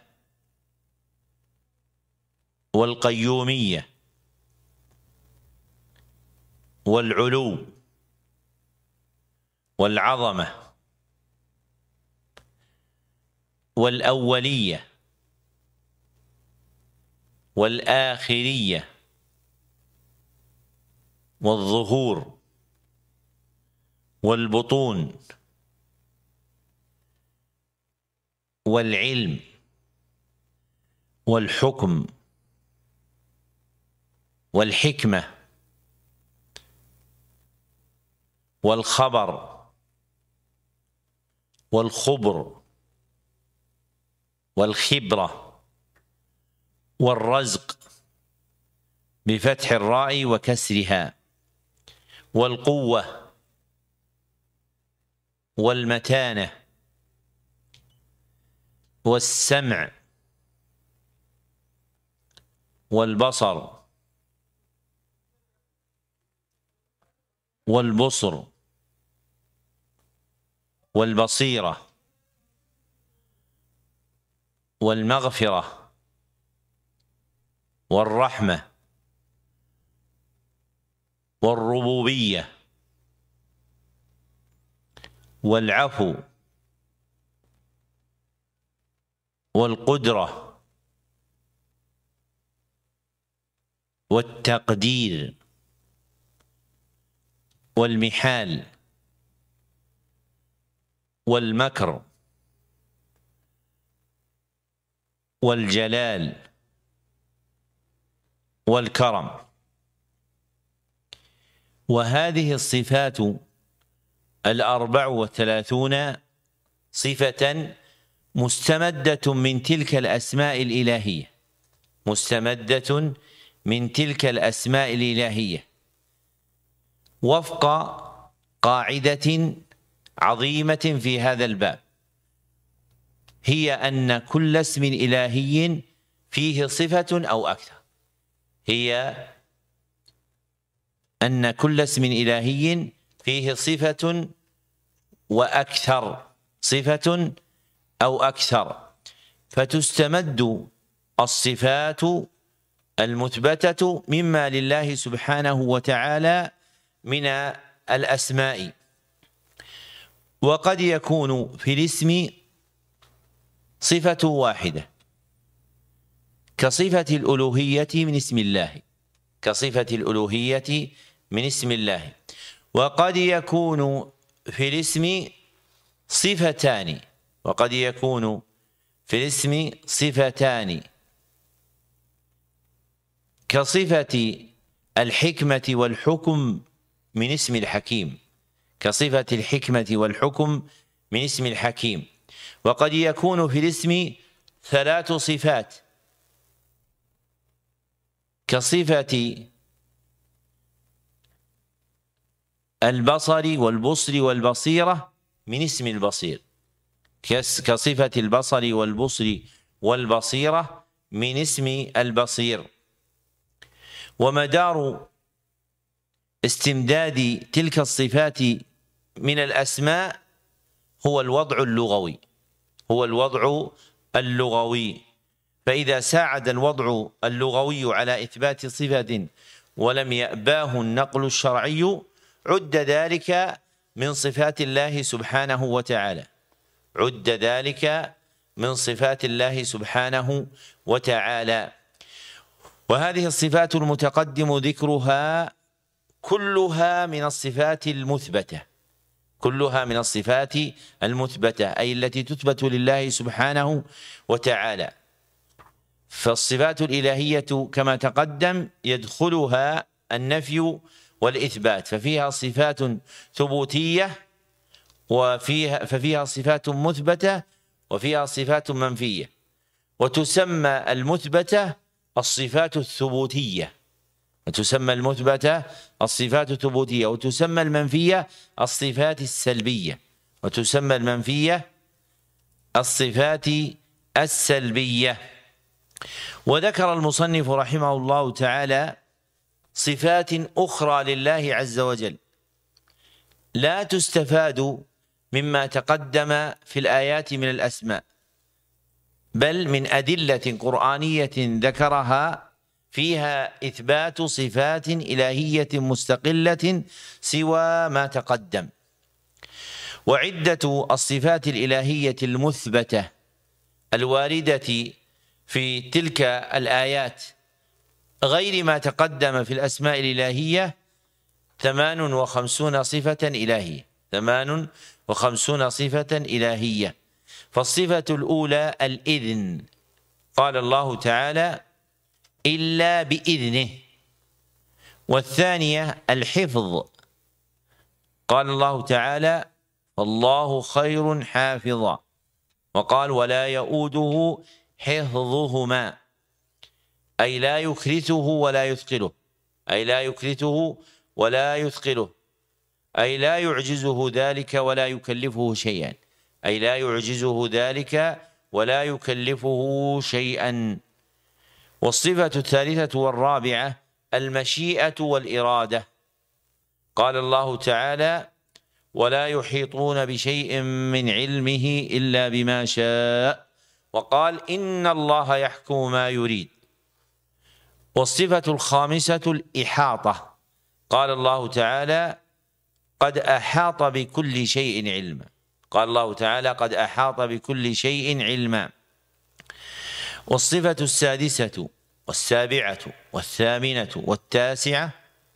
والقيومية والعلو والعظمة والأولية والآخرية والظهور والبطون والعلم والحكم والحكمة والخبر والخبر والخبرة والرزق بفتح الراء وكسرها والقوة والمتانة والسمع والبصر والبصر والبصيرة والمغفرة والرحمة والربوبية والعفو والقدرة والتقدير والمحال والمكر والجلال والكرم. وهذه الصفات الأربع والثلاثون صفة مستمدة من تلك الأسماء الإلهية مستمدة من تلك الأسماء الإلهية وفق قاعدة عظيمة في هذا الباب، هي أن كل اسم إلهي فيه صفة أو أكثر هي أن كل اسم إلهي فيه صفة وأكثر صفة أو أكثر، فتستمد الصفات المثبتة مما لله سبحانه وتعالى من الأسماء. وقد يكون في الاسم صفة واحدة كصفة الألوهية من اسم الله كصفة الألوهية من اسم الله وقد يكون في الاسم صفتان وقد يكون في الاسم صفتان كصفة الحكمة والحكم من اسم الحكيم كصفة الحكمة والحكم من اسم الحكيم وقد يكون في الاسم ثلاث صفات كصفة البصر والبصر والبصيرة من اسم البصير كصفة البصر والبصر والبصيرة من اسم البصير. ومدار استمداد تلك الصفات من الأسماء هو الوضع اللغوي هو الوضع اللغوي فإذا ساعد الوضع اللغوي على إثبات صفة ولم يأباه النقل الشرعي عد ذلك من صفات الله سبحانه وتعالى عد ذلك من صفات الله سبحانه وتعالى. وهذه الصفات المتقدم ذكرها كلها من الصفات المثبتة كلها من الصفات المثبتة أي التي تثبت لله سبحانه وتعالى. فالصفات الإلهية كما تقدم يدخلها النفي والإثبات ففيها صفات ثبوتية وفيها ففيها صفات مثبتة وفيها صفات منفية، وتسمى المثبتة الصفات الثبوتية وتسمى المثبتة الصفات الثبوتية وتسمى المنفية الصفات السلبية وتسمى المنفية الصفات السلبية. وذكر المصنف رحمه الله تعالى صفات أخرى لله عز وجل لا تستفاد مما تقدم في الآيات من الأسماء، بل من أدلة قرآنية ذكرها فيها إثبات صفات إلهية مستقلة سوى ما تقدم. وعدة الصفات الإلهية المثبتة الواردة في تلك الآيات غير ما تقدم في الأسماء الإلهية ثمان وخمسون صفة إلهية ثمان وخمسون صفة إلهية. فالصفة الأولى الإذن، قال الله تعالى إلا بإذنه. والثانية الحفظ، قال الله تعالى الله خير حافظا، وقال ولا يؤوده حفظهما، أي لا يكرثه ولا يثقله أي لا يكرثه ولا يثقله أي لا يعجزه ذلك ولا يكلفه شيئا أي لا يعجزه ذلك ولا يكلفه شيئا. والصفة الثالثة والرابعة المشيئة والإرادة، قال الله تعالى ولا يحيطون بشيء من علمه إلا بما شاء، وقال إن الله يحكم ما يريد. والصفة الخامسة الإحاطة، قال الله تعالى قد أحاط بكل شيء علما قال الله تعالى قد أحاط بكل شيء علما. والصفة السادسة والسابعة والثامنة والتاسعة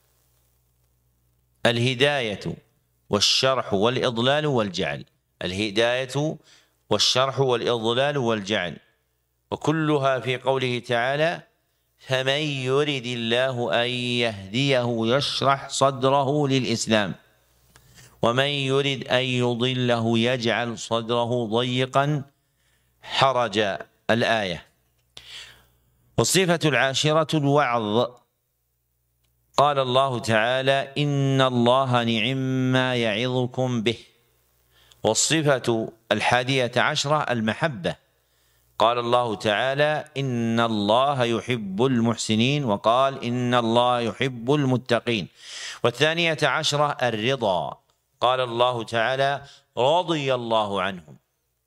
الهداية والشرح والإضلال والجعل الهداية والشرح والإضلال والجعل وكلها في قوله تعالى فمن يرد الله أن يهديه يشرح صدره للإسلام ومن يرد أن يضله يجعل صدره ضيقا حرجا الآية. والصفة العاشرة الوعظ، قال الله تعالى إن الله نعم ما يعظكم به. والصفة الحادية عشرة المحبة، قال الله تعالى إن الله يحب المحسنين، وقال إن الله يحب المتقين. والثانية عشرة الرضا، قال الله تعالى رضي الله عنهم.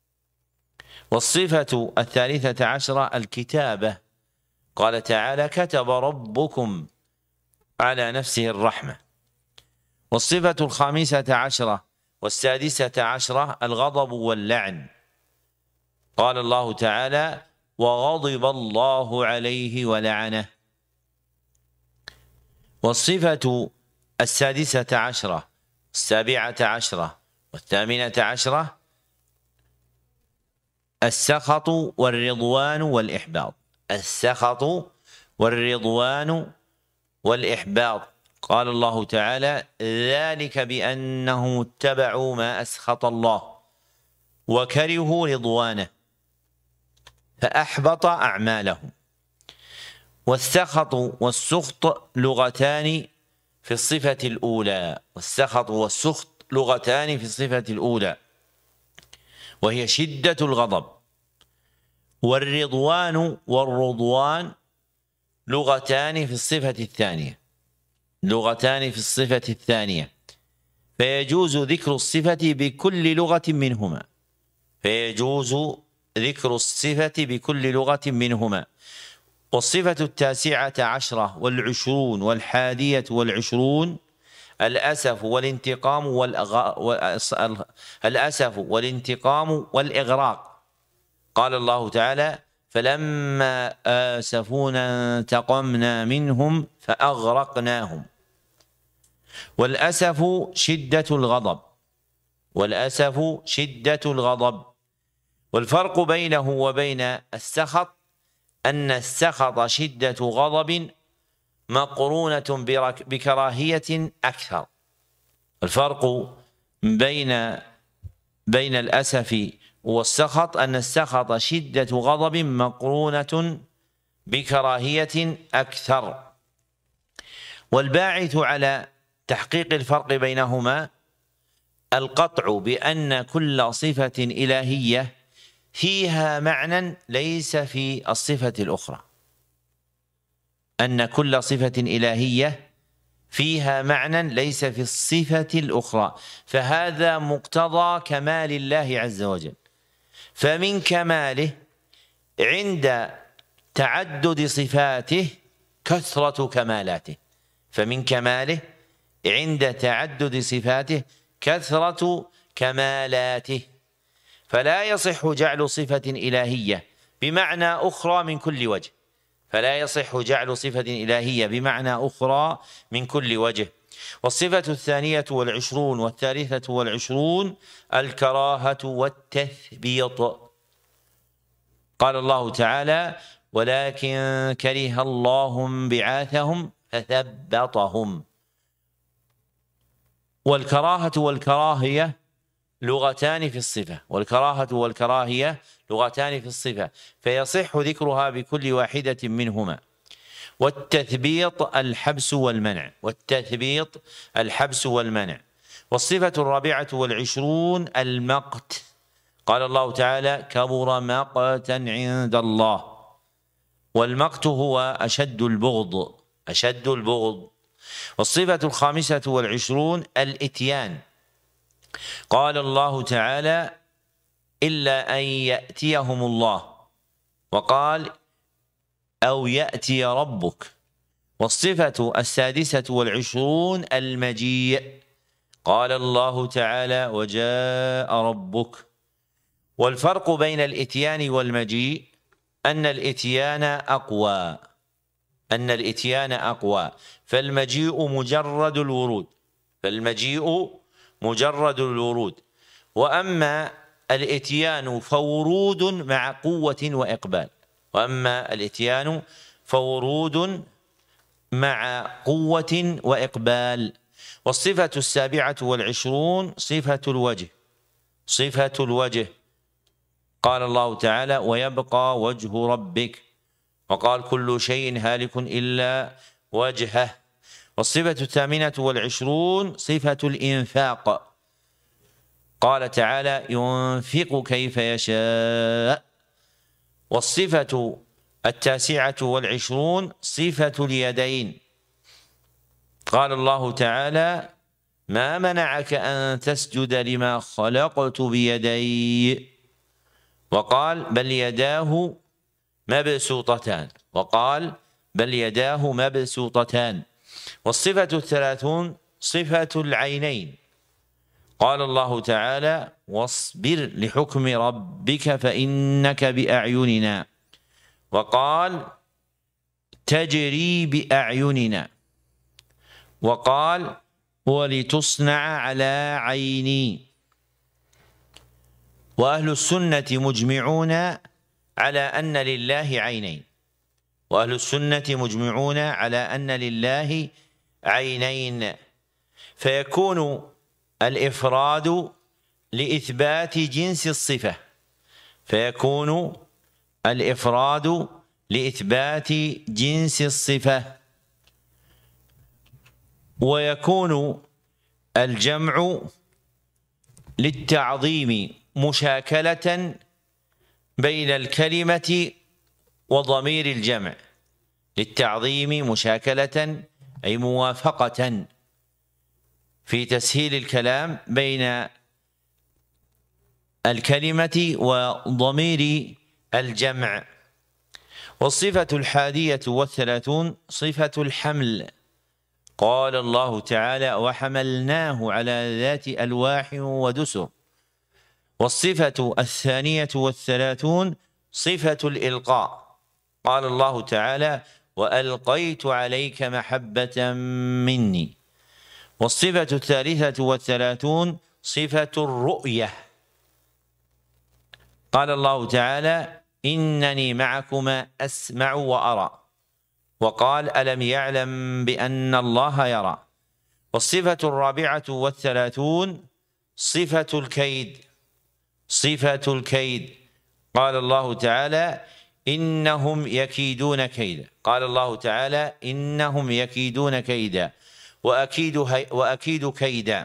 والصفة الثالثة عشرة الكتابة، قال تعالى كتب ربكم على نفسه الرحمة. والصفة الخامسة عشرة والسادسة عشرة الغضب واللعن، قال الله تعالى وغضب الله عليه ولعنه. والصفة السادسة عشرة السابعة عشرة والثامنة عشرة السخط والرضوان والإحباط السخط والرضوان والإحباط، قال الله تعالى ذلك بأنهم اتبعوا ما أسخط الله وكرهوا رضوانه فأحبط أعمالهم. والسخط والسخط لغتان في الصفة الأولى والسخط والسخط لغتان في الصفة الأولى وهي شدة الغضب. والرضوان والرضوان لغتان في الصفة الثانية لغتان في الصفة الثانية فيجوز ذكر الصفة بكل لغة منهما فيجوز ذكر الصفة بكل لغة منهما. والصفة التاسعة عشرة والعشرون والحادية والعشرون الأسف والانتقام والأغ... الأسف والانتقام والإغراق، قال الله تعالى فلما آسفونا انتقمنا منهم فأغرقناهم. والأسف شدة الغضب والأسف شدة الغضب. والفرق بينه وبين السخط أن السخط شدة غضب مقرونة بكراهية أكثر. الفرق بين بين الأسف والسخط أن السخط شدة غضب مقرونة بكراهية أكثر. والباعث على تحقيق الفرق بينهما القطع بأن كل صفة إلهية فيها معنى ليس في الصفة الأخرى، أن كل صفة إلهية فيها معنى ليس في الصفة الأخرى، فهذا مقتضى كمال الله عز وجل. فمن كماله عند تعدد صفاته كثرة كمالاته، فمن كماله عند تعدد صفاته كثرة كمالاته، فلا يصح جعل صفة إلهية بمعنى أخرى من كل وجه، فلا يصح جعل صفة إلهية بمعنى أخرى من كل وجه. والصفة الثانية والعشرون والثالثة والعشرون الكراهة والتثبيط. قال الله تعالى: ولكن كره الله بعاثهم فثبطهم. والكراهة والكراهية لغتان في الصفة، والكراهة والكراهية لغتان في الصفة، فيصح ذكرها بكل واحدة منهما. والتثبيط الحبس والمنع، والتثبيط الحبس والمنع. والصفة الرابعة والعشرون المقت. قال الله تعالى: كبر مقتا عند الله. والمقت هو أشد البغض، أشد البغض. والصفة الخامسة والعشرون الإتيان. قال الله تعالى: إلا أن يأتيهم الله، وقال: أو يأتي ربك. والصفة السادسة والعشرون المجيء. قال الله تعالى: وجاء ربك. والفرق بين الإتيان والمجيء أن الإتيان أقوى، أن الإتيان أقوى، فالمجيء مجرد الورود، فالمجيء مجرد الورود، وأما الإتيان فورود مع قوة وإقبال، وأما الإتيان فورود مع قوة وإقبال. والصفة السابعة والعشرون صفة الوجه، صفة الوجه. قال الله تعالى: ويبقى وجه ربك. وقال: كل شيء هالك إلا وجهه. والصفة الثامنة والعشرون صفة الإنفاق. قال تعالى: ينفق كيف يشاء. والصفة التاسعة والعشرون صفة اليدين. قال الله تعالى: ما منعك أن تسجد لما خلقت بيدي. وقال: بل يداه مبسوطتان. وقال: بل يداه مبسوطتان. والصفة الثلاثون صفة العينين. قال الله تعالى: واصبر لحكم ربك فإنك بأعيننا. وقال: تجري بأعيننا. وقال: ولتصنع على عيني. وأهل السنة مجمعون على أن لله عينين، وأهل السنة مجمعون على أن لله عينين، فيكون الإفراد لإثبات جنس الصفة، فيكون الإفراد لإثبات جنس الصفة، ويكون الجمع للتعظيم مشاكلة بين الكلمة وضمير الجمع، للتعظيم مشاكلة أي موافقة في تسهيل الكلام بين الكلمة وضمير الجمع. والصفة الحادية والثلاثون صفة الحمل. قال الله تعالى: وحملناه على ذات ألواح ودسر. والصفة الثانية والثلاثون صفة الإلقاء. قال الله تعالى: وألقيت عليك محبة مني. والصفة الثالثة والثلاثون صفة الرؤية. قال الله تعالى: إنني معكما أسمع وأرى. وقال: ألم يعلم بأن الله يرى. والصفة الرابعة والثلاثون صفة الكيد. صفة الكيد. قال الله تعالى إنهم يكيدون كيدا. قال الله تعالى إنهم يكيدون كيدا وأكيد, وأكيد كيدا.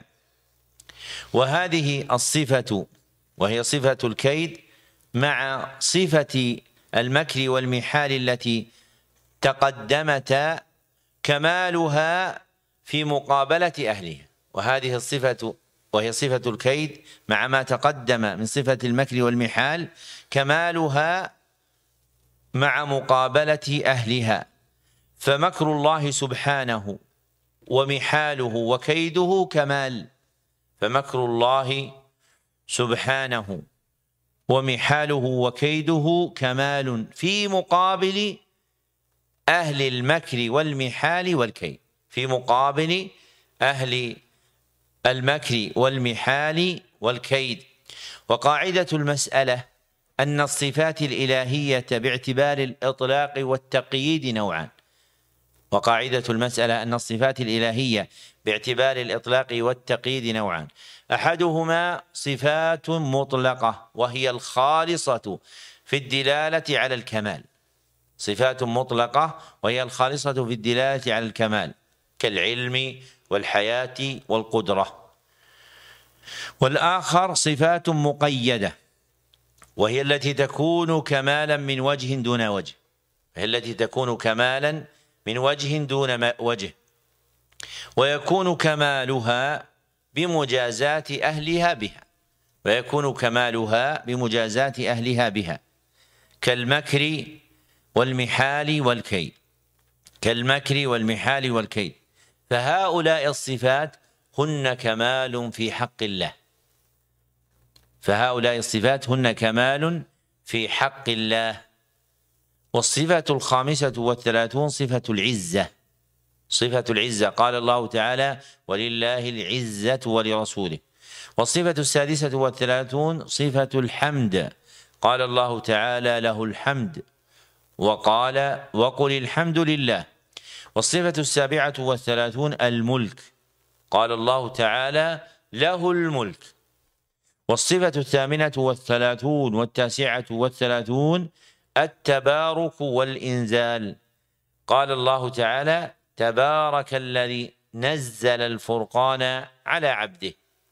وهذه الصفة وهي صفة الكيد مع صفة المكر والمحال التي تقدمتا كمالها في مقابلة أهلها. وهذه الصفة وهي صفة الكيد مع ما تقدم من صفة المكر والمحال كمالها مع مقابلة أهلها. فمكر الله سبحانه ومحاله وكيده كمال. فمكر الله سبحانه ومحاله وكيده كمال في مقابل أهل المكر والمحال والكيد. في مقابل أهل المكر والمحال والكيد. وقاعدة المسألة أن الصفات الإلهية باعتبار الإطلاق والتقييد نوعان. وقاعدة المسألة أن الصفات الإلهية باعتبار الإطلاق والتقييد نوعان. أحدهما صفات مطلقة وهي الخالصة في الدلالة على الكمال. صفات مطلقة وهي الخالصة في الدلالة على الكمال كالعلم والحياة والقدرة. والآخر صفات مقيدة وهي التي تكون كمالا من وجه دون وجه. هي التي تكون كمالا من وجه دون وجه، ويكون كمالها بمجازاة أهلها بها ويكون كمالها بمجازاة أهلها بها كالمكر والمحال والكيد. كالمكر والمحال والكيد. فهؤلاء الصفات هن كمال في حق الله. فهؤلاء الصفات هن كمال في حق الله. والصفة الخامسة والثلاثون صفة العزة. صفة العزة قال الله تعالى ولله العزة ولرسوله. والصفة السادسة والثلاثون صفة الحمد قال الله تعالى له الحمد وقال وقل الحمد لله. والصفة السابعة والثلاثون الملك قال الله تعالى له الملك. والصفة الثامنة والثلاثون والتاسعة والثلاثون التبارك والإنزال قال الله تعالى تبارك الذي نزل الفرقان على عبده.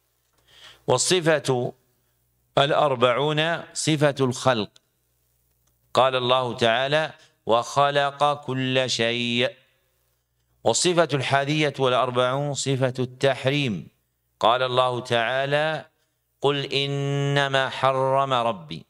والصفة الأربعون صفة الخلق قال الله تعالى وخلق كل شيء. والصفة الحادية والأربعون صفة التحريم قال الله تعالى قل إنما حرم ربي.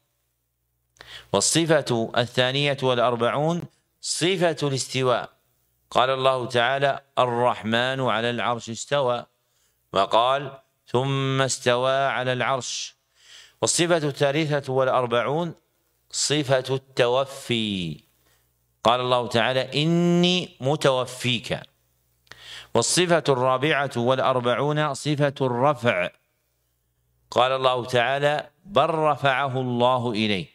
والصفة الثانية والأربعون صفة الاستواء قال الله تعالى الرحمن على العرش استوى وقال ثم استوى على العرش. والصفة الثالثة والأربعون صفة التوفي قال الله تعالى إني متوفيك. والصفة الرابعة والأربعون صفة الرفع قال الله تعالى بل رفعه الله إليه.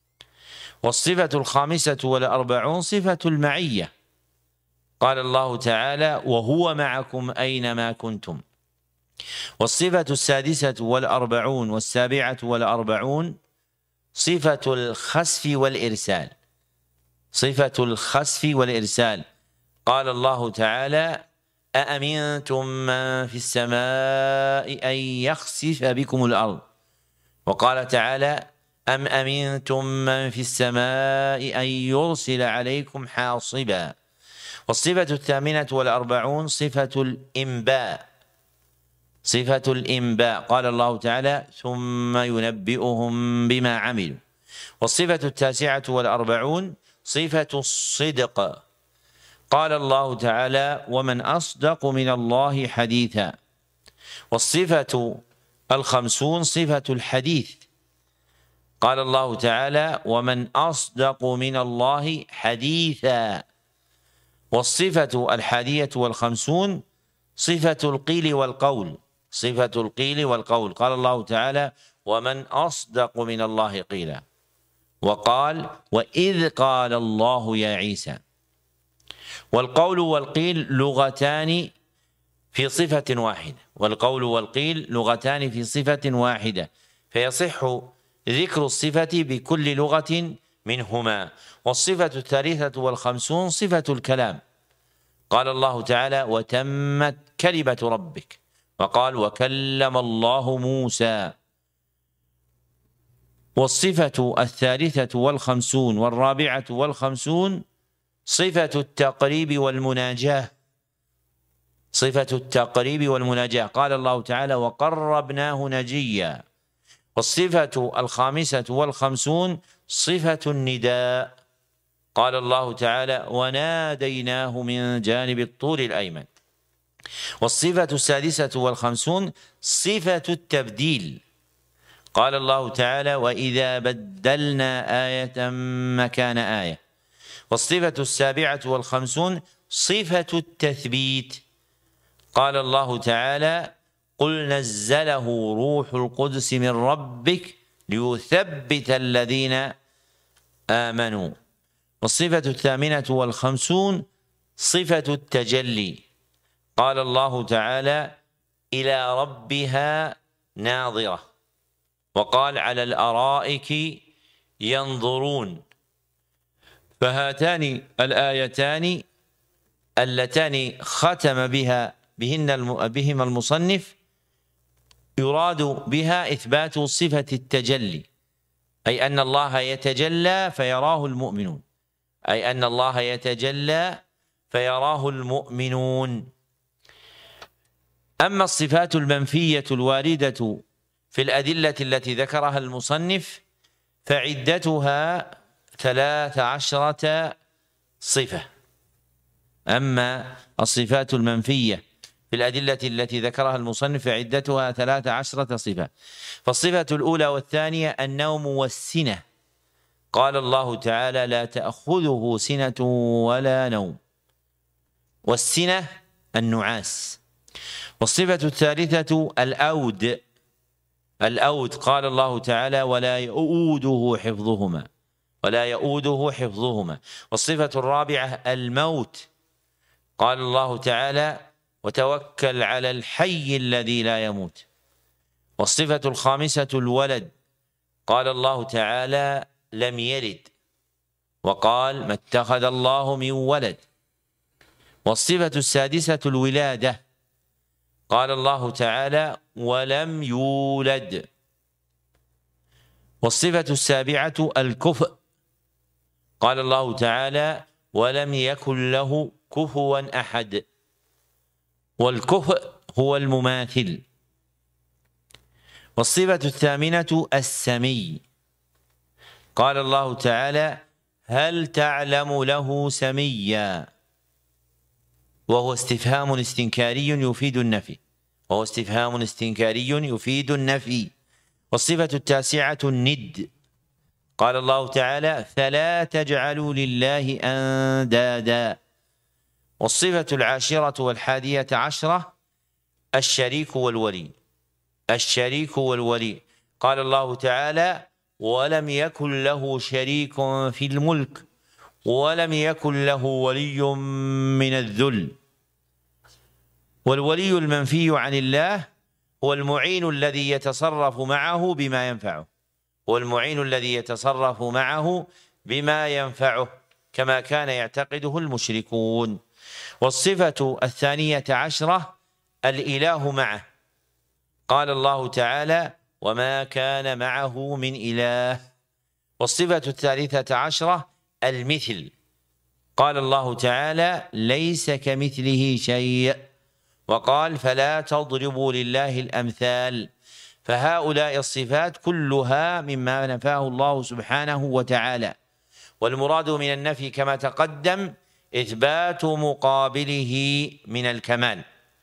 والصفة الخامسة والأربعون صفة المعية قال الله تعالى وهو معكم أينما كنتم. والصفة السادسة والأربعون والسابعة والأربعون صفة الخسف والإرسال. صفة الخسف والإرسال قال الله تعالى أأمنتم من في السماء أن يخسف بكم الأرض. وقال تعالى أم أمنتم من في السماء أن يرسل عليكم حاصبا. والصفة الثامنة والأربعون صفة الإنباء. صفة الإنباء قال الله تعالى ثم ينبئهم بما عملوا. والصفة التاسعة والأربعون صفة الصدق قال الله تعالى ومن أصدق من الله حديثا. والصفة الخمسون صفة الحديث قال الله تعالى ومن أصدق من الله حديثا. والصفة الحادية والخمسون صفة القيل والقول. صفة القيل والقول قال الله تعالى ومن أصدق من الله قيلا. وقال وإذ قال الله يا عيسى. والقول والقيل لغتان في صفة واحدة. والقول والقيل لغتان في صفة واحدة فيصح ذكر الصفة بكل لغة منهما. والصفة الثالثة والخمسون صفة الكلام. قال الله تعالى: وتمت كلمة ربك، وقال: وكلم الله موسى. والصفة الثالثة والخمسون والرابعة والخمسون صفة التقريب والمناجاة. صفة التقريب والمناجاة. قال الله تعالى: وقربناه نجيا. والصفة الخامسة والخمسون صفة النداء. قال الله تعالى: وناديناه من جانب الطور الأيمن. والصفة السادسة والخمسون صفة التبديل. قال الله تعالى: وإذا بدلنا آية مكان آية. والصفة السابعة والخمسون صفة التثبيت. قال الله تعالى: قل نزله روح القدس من ربك ليثبت الذين آمنوا. والصفة الثامنة والخمسون صفة التجلي. قال الله تعالى: إلى ربها ناظرة. وقال: على الأرائك ينظرون. فهاتان الآيتان اللتان ختم بها بهن بهما المصنف يراد بها إثبات صفة التجلي، أي أن الله يتجلى فيراه المؤمنون، أي أن الله يتجلى فيراه المؤمنون. أما الصفات المنفية الواردة في الأدلة التي ذكرها المصنف فعدتها ثلاث عشرة صفة. أما الصفات المنفية في الأدلة التي ذكرها المصنف فعدتها ثلاث عشرة صفة. فالصفة الأولى والثانية النوم والسنة. قال الله تعالى: لا تأخذه سنة ولا نوم. والسنة النعاس. والصفة الثالثة الأود. الأود قال الله تعالى: ولا يؤوده حفظهما ولا يؤوده حفظهما. والصفة الرابعة الموت. قال الله تعالى: وتوكل على الحي الذي لا يموت. والصفة الخامسة الولد. قال الله تعالى: لم يلد. وقال: ما اتخذ الله من ولد. والصفة السادسة الولادة. قال الله تعالى: ولم يولد. والصفة السابعة الكفء. قال الله تعالى: ولم يكن له كفوا أحد. والكفء هو المماثل. والصفة الثامنة السمي. قال الله تعالى: هل تعلم له سميا. وهو استفهام استنكاري يفيد النفي وهو استفهام استنكاري يفيد النفي. والصفة التاسعة الند. قال الله تعالى: فلا تجعلوا لله أندادا. والصفة العاشرة والحادية عشرة الشريك والولي. الشريك والولي. قال الله تعالى: ولم يكن له شريك في الملك ولم يكن له ولي من الذل. والولي المنفي عن الله هو المعين الذي يتصرف معه بما ينفعه هو المعين الذي يتصرف معه بما ينفعه كما كان يعتقده المشركون. والصفة الثانية عشرة الإله معه. قال الله تعالى: وما كان معه من إله. والصفة الثالثة عشرة المثل. قال الله تعالى: ليس كمثله شيء. وقال: فلا تضربوا لله الأمثال. فهؤلاء الصفات كلها مما نفاه الله سبحانه وتعالى. والمراد من النفي كما تقدم إثبات مقابله من الكمال.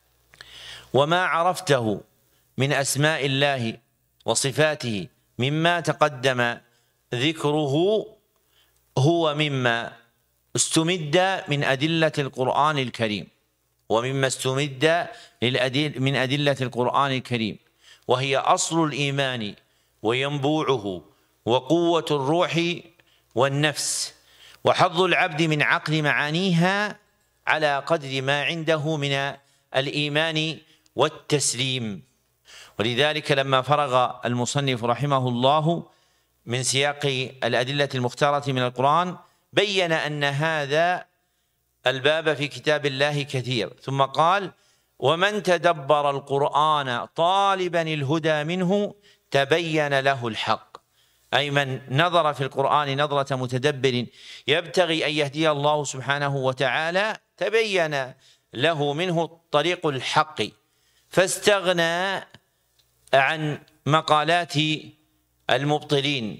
وما عرفته من أسماء الله وصفاته مما تقدم ذكره هو مما استمد من أدلة القرآن الكريم ومما استمد من أدلة القرآن الكريم، وهي أصل الإيمان وينبوعه وقوة الروح والنفس، وحظ العبد من عقل معانيها على قدر ما عنده من الإيمان والتسليم. ولذلك لما فرغ المصنف رحمه الله من سياق الأدلة المختارة من القرآن بين أن هذا الباب في كتاب الله كثير، ثم قال: ومن تدبر القرآن طالبا الهدى منه تبين له الحق، أي من نظر في القرآن نظرة متدبر يبتغي أن يهدي الله سبحانه وتعالى تبين له منه طريق الحق، فاستغنى عن مقالات المبطلين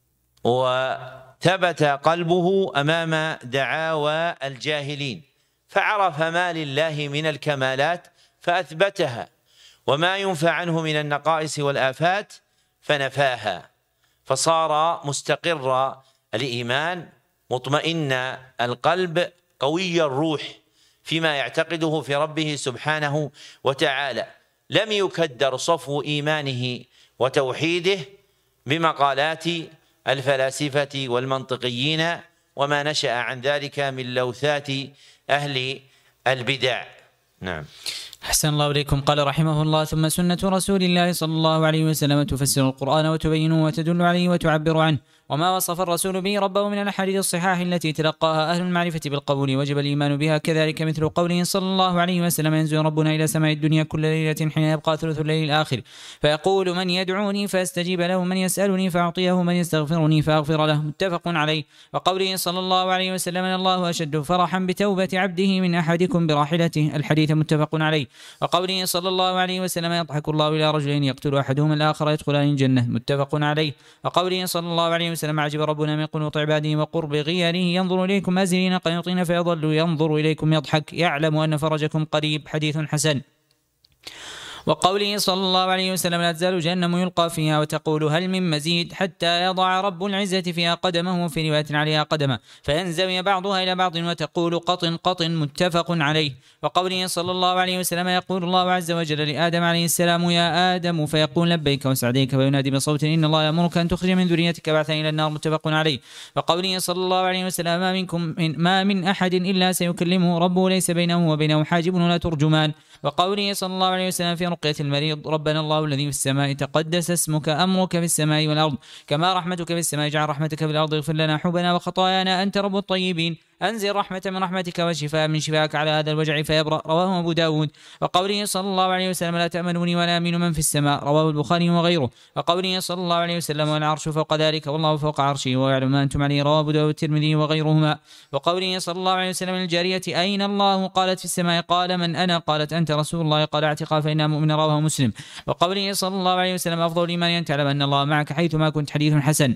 وثبت قلبه أمام دعاوى الجاهلين، فعرف ما لله من الكمالات فأثبتها، وما ينفى عنه من النقائص والآفات فنفاها، فصار مستقر الإيمان مطمئن القلب قوي الروح فيما يعتقده في ربه سبحانه وتعالى، لم يكدر صفو إيمانه وتوحيده بمقالات الفلاسفة والمنطقيين وما نشأ عن ذلك من لوثات أهل البدع. نعم. أحسن الله إليكم. قال رحمه الله: ثم سنة رسول الله صلى الله عليه وسلم تفسر القرآن وتبينه وتدل عليه وتعبر عنه، وما وصف الرسول به ربه من الأحاديث الصحاح التي تلقاها أهل المعرفة بالقبول وجب الإيمان بها، كذلك مثل قوله صلى الله عليه وسلم: ينزل ربنا إلى سماء الدنيا كل ليلة حين يبقى ثلث الليل الآخر فيقول: من يدعوني فأستجيب له، من يسألني فأعطيه، من يستغفرني فأغفر له، متفق عليه. وقوله صلى الله عليه وسلم: الله أشد فرحا بتوبة عبده من أحدكم براحلته، الحديث متفق عليه. وقوله صلى الله عليه وسلم: يضحك الله إلى رجلين يقتل أحدهما الآخر يدخلان الجنة، متفق عليه. وقوله صلى الله عليه وسلم: عجب ربنا من قنوط عباده وقرب غيره، ينظر إليكم أزلين قنوطين فيظل ينظر إليكم يضحك، يعلم أن فرجكم قريب، حديث حسن. وقوله صلى الله عليه وسلم: لا تزال جهنم يلقى فيها وتقول هل من مزيد، حتى يضع رب العزة فيها قدمه، وفي رواية عليها قدمه، فينزوي بعضها إلى بعض وتقول قطن قطن، متفق عليه. وقوله صلى الله عليه وسلم: يقول الله عز وجل لآدم عليه السلام: يا آدم، فيقول لبيك وسعديك، فينادي بصوت: إن الله يأمرك أن تخرج من ذريتك بعثا إلى النار، متفق عليه. وقوله صلى الله عليه وسلم: ما منكم من ما من أحد إلا سيكلمه ربه ليس بينه وبينه حاجب ولا ترجمان. وقوله صلى الله عليه وسلم في رقية المريض: ربنا الله الذي في السماء تقدس اسمك، أمرك في السماء والأرض، كما رحمتك في السماء اجعل رحمتك في الأرض، اغفر لنا حبنا وخطايانا أنت رب الطيبين، أنزل رحمة من رحمتك وشفاء من شفاءك على هذا الوجع فيبرأ، رواه أبو داود. وقوله صلى الله عليه وسلم: لا تأمنوني ولا أمين من في السماء، رواه البخاري وغيره. وقوله صلى الله عليه وسلم: والعرش فوق ذلك والله فوق عرشه ويعلم ما أنتم عليه، رواه أبو داود والترمذي وغيرهما. وقوله صلى الله عليه وسلم: الجارية أين الله؟ قالت في السماء، قال من أنا؟ قالت أنت رسول الله، قال اعتقها فإنها مؤمن، رواه مسلم. وقوله صلى الله عليه وسلم: أفضل الإيمان أن تعلم أن الله معك حيثما كنت، حديث حسن.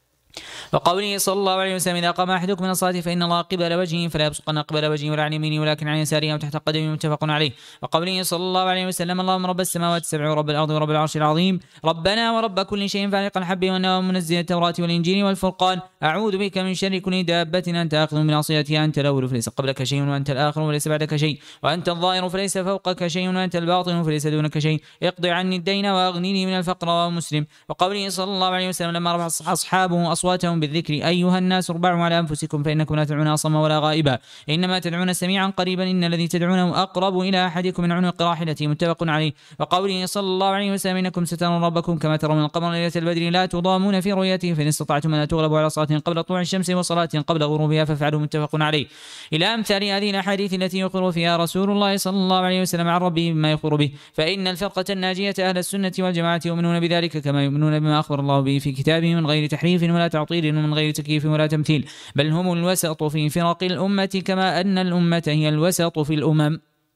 وقوله صلى الله عليه وسلم: إذا قام أحدكم من الصلاة فإن الله قبل وجهه فلا يبصقن قبل وجهه ولا عن يمينه ولكن عن يساره أو تحت قدمه، متفق عليه. وقوله صلى الله عليه وسلم: اللهم رب السماوات السبع ورب الأرض ورب العرش العظيم، ربنا ورب كل شيء فالق الحب والنوى منزل التوراة والإنجيل والفرقان، أعوذ بك من شر كل دابة أنت آخذ بناصيتها، أنت الأول فليس قبلك شيء وأنت الآخر فليس بعدك شيء، وأنت الظاهر فليس فوقك شيء وأنت الباطن فليس دونك شيء، اقضي عني الدين وأغنني من الفقر، رواه مسلم. وقوله صلى الله عليه وسلم لما رفع أصحابه أصواتهم بالذكر: أيها الناس اربعوا على أنفسكم فإنكم لا تدعون أصم ولا غائبا، إنما تدعون سميعا قريبا، إن الذي تدعونه أقرب إلى أحدكم من عنق راحلته، متفق عليه. وقوله صلى الله عليه وسلم: إنكم سترون ربكم كما ترون القمر ليلة البدر لا تضامون في رؤيته، فإن استطعتم أن تغلبوا على صلاة قبل طلوع الشمس وصلاة قبل غروبها فافعلوا، متفق عليه. إلى أمثال هذه الأحاديث التي يخبر فيها رسول الله صلى الله عليه وسلم عن ربه بما يخبر به، فإن الفرقة الناجية أهل السنة والجماعة يؤمنون بذلك كما يؤمنون بما أخبر الله به في كتابه من غير تحريف ولا تعطيل ومن غير تكييف ولا تمثيل، بل هم الوسط في فرق الأمة كما أن الأمة هي الوسط في الأمم.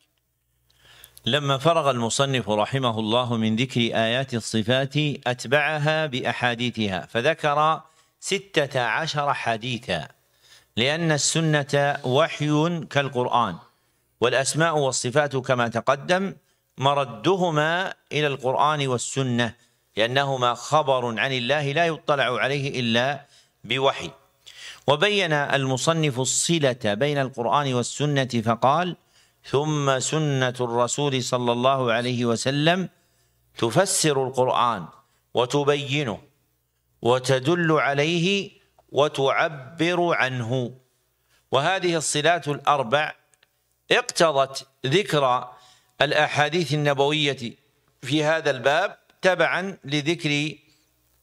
لما فرغ المصنف رحمه الله من ذكر آيات الصفات أتبعها بأحاديثها، فذكر ستة عشر حديثا، لأن السنة وحي كالقرآن، والأسماء والصفات كما تقدم مردهما إلى القرآن والسنة، لأنهما خبر عن الله لا يطلع عليه إلا بوحي. وبين المصنف الصلة بين القرآن والسنة فقال: ثم سنة الرسول صلى الله عليه وسلم تفسر القرآن وتبينه وتدل عليه وتعبر عنه. وهذه الصلات الأربع اقتضت ذكر الأحاديث النبوية في هذا الباب تبعا لذكر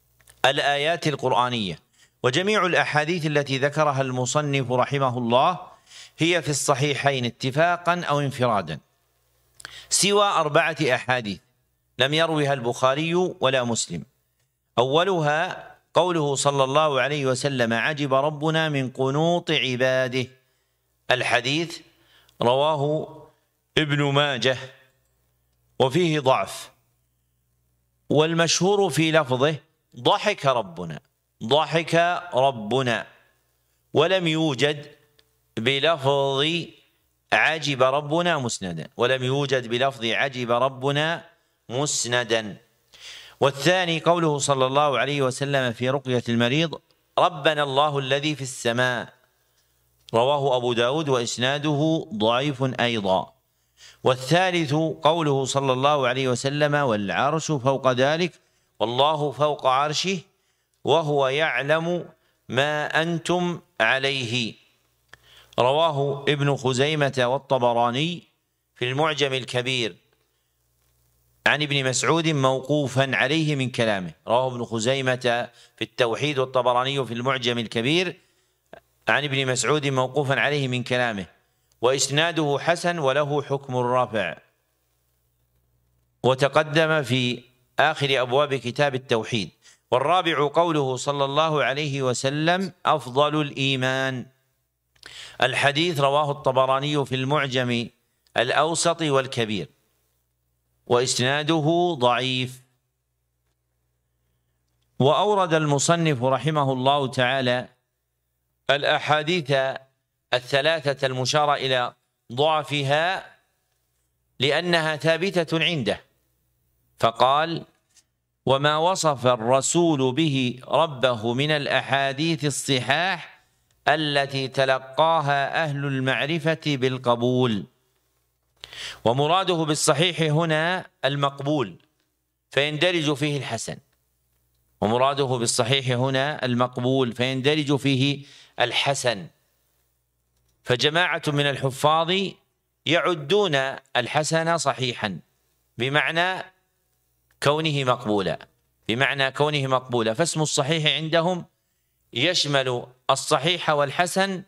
الآيات القرآنية. وجميع الأحاديث التي ذكرها المصنف رحمه الله هي في الصحيحين اتفاقا أو انفرادا، سوى أربعة أحاديث لم يروها البخاري ولا مسلم. أولها قوله صلى الله عليه وسلم: عجب ربنا من قنوط عباده. الحديث رواه ابن ماجه وفيه ضعف، والمشهور في لفظه ضحك ربنا، ضحك ربنا، ولم يوجد بلفظ عجب ربنا مسندا، ولم يوجد بلفظ عجب ربنا مسندا. والثاني قوله صلى الله عليه وسلم في رقية المريض: ربنا الله الذي في السماء، رواه أبو داود وإسناده ضعيف أيضا. والثالث قوله صلى الله عليه وسلم: والعرش فوق ذلك والله فوق عرشه وهو يعلم ما أنتم عليه، رواه ابن خزيمة والطبراني في المعجم الكبير عن ابن مسعود موقوفا عليه من كلامه. رواه ابن خزيمة في التوحيد والطبراني في المعجم الكبير عن ابن مسعود موقوفا عليه من كلامه، وإسناده حسن وله حكم الرفع، وتقدم في آخر أبواب كتاب التوحيد. والرابع قوله صلى الله عليه وسلم: أفضل الإيمان. الحديث رواه الطبراني في المعجم الأوسط والكبير، وإسناده ضعيف. وأورد المصنف رحمه الله تعالى الأحاديث الثلاثة المشار إلى ضعفها لأنها ثابتة عنده، فقال: وما وصف الرسول به ربه من الأحاديث الصحاح التي تلقاها أهل المعرفة بالقبول. ومراده بالصحيح هنا المقبول فيندرج فيه الحسن، ومراده بالصحيح هنا المقبول فيندرج فيه الحسن. فجماعة من الحفاظ يعدون الحسن صحيحا بمعنى كونه مقبولا، بمعنى كونه مقبولا، فاسم الصحيح عندهم يشمل الصحيح والحسن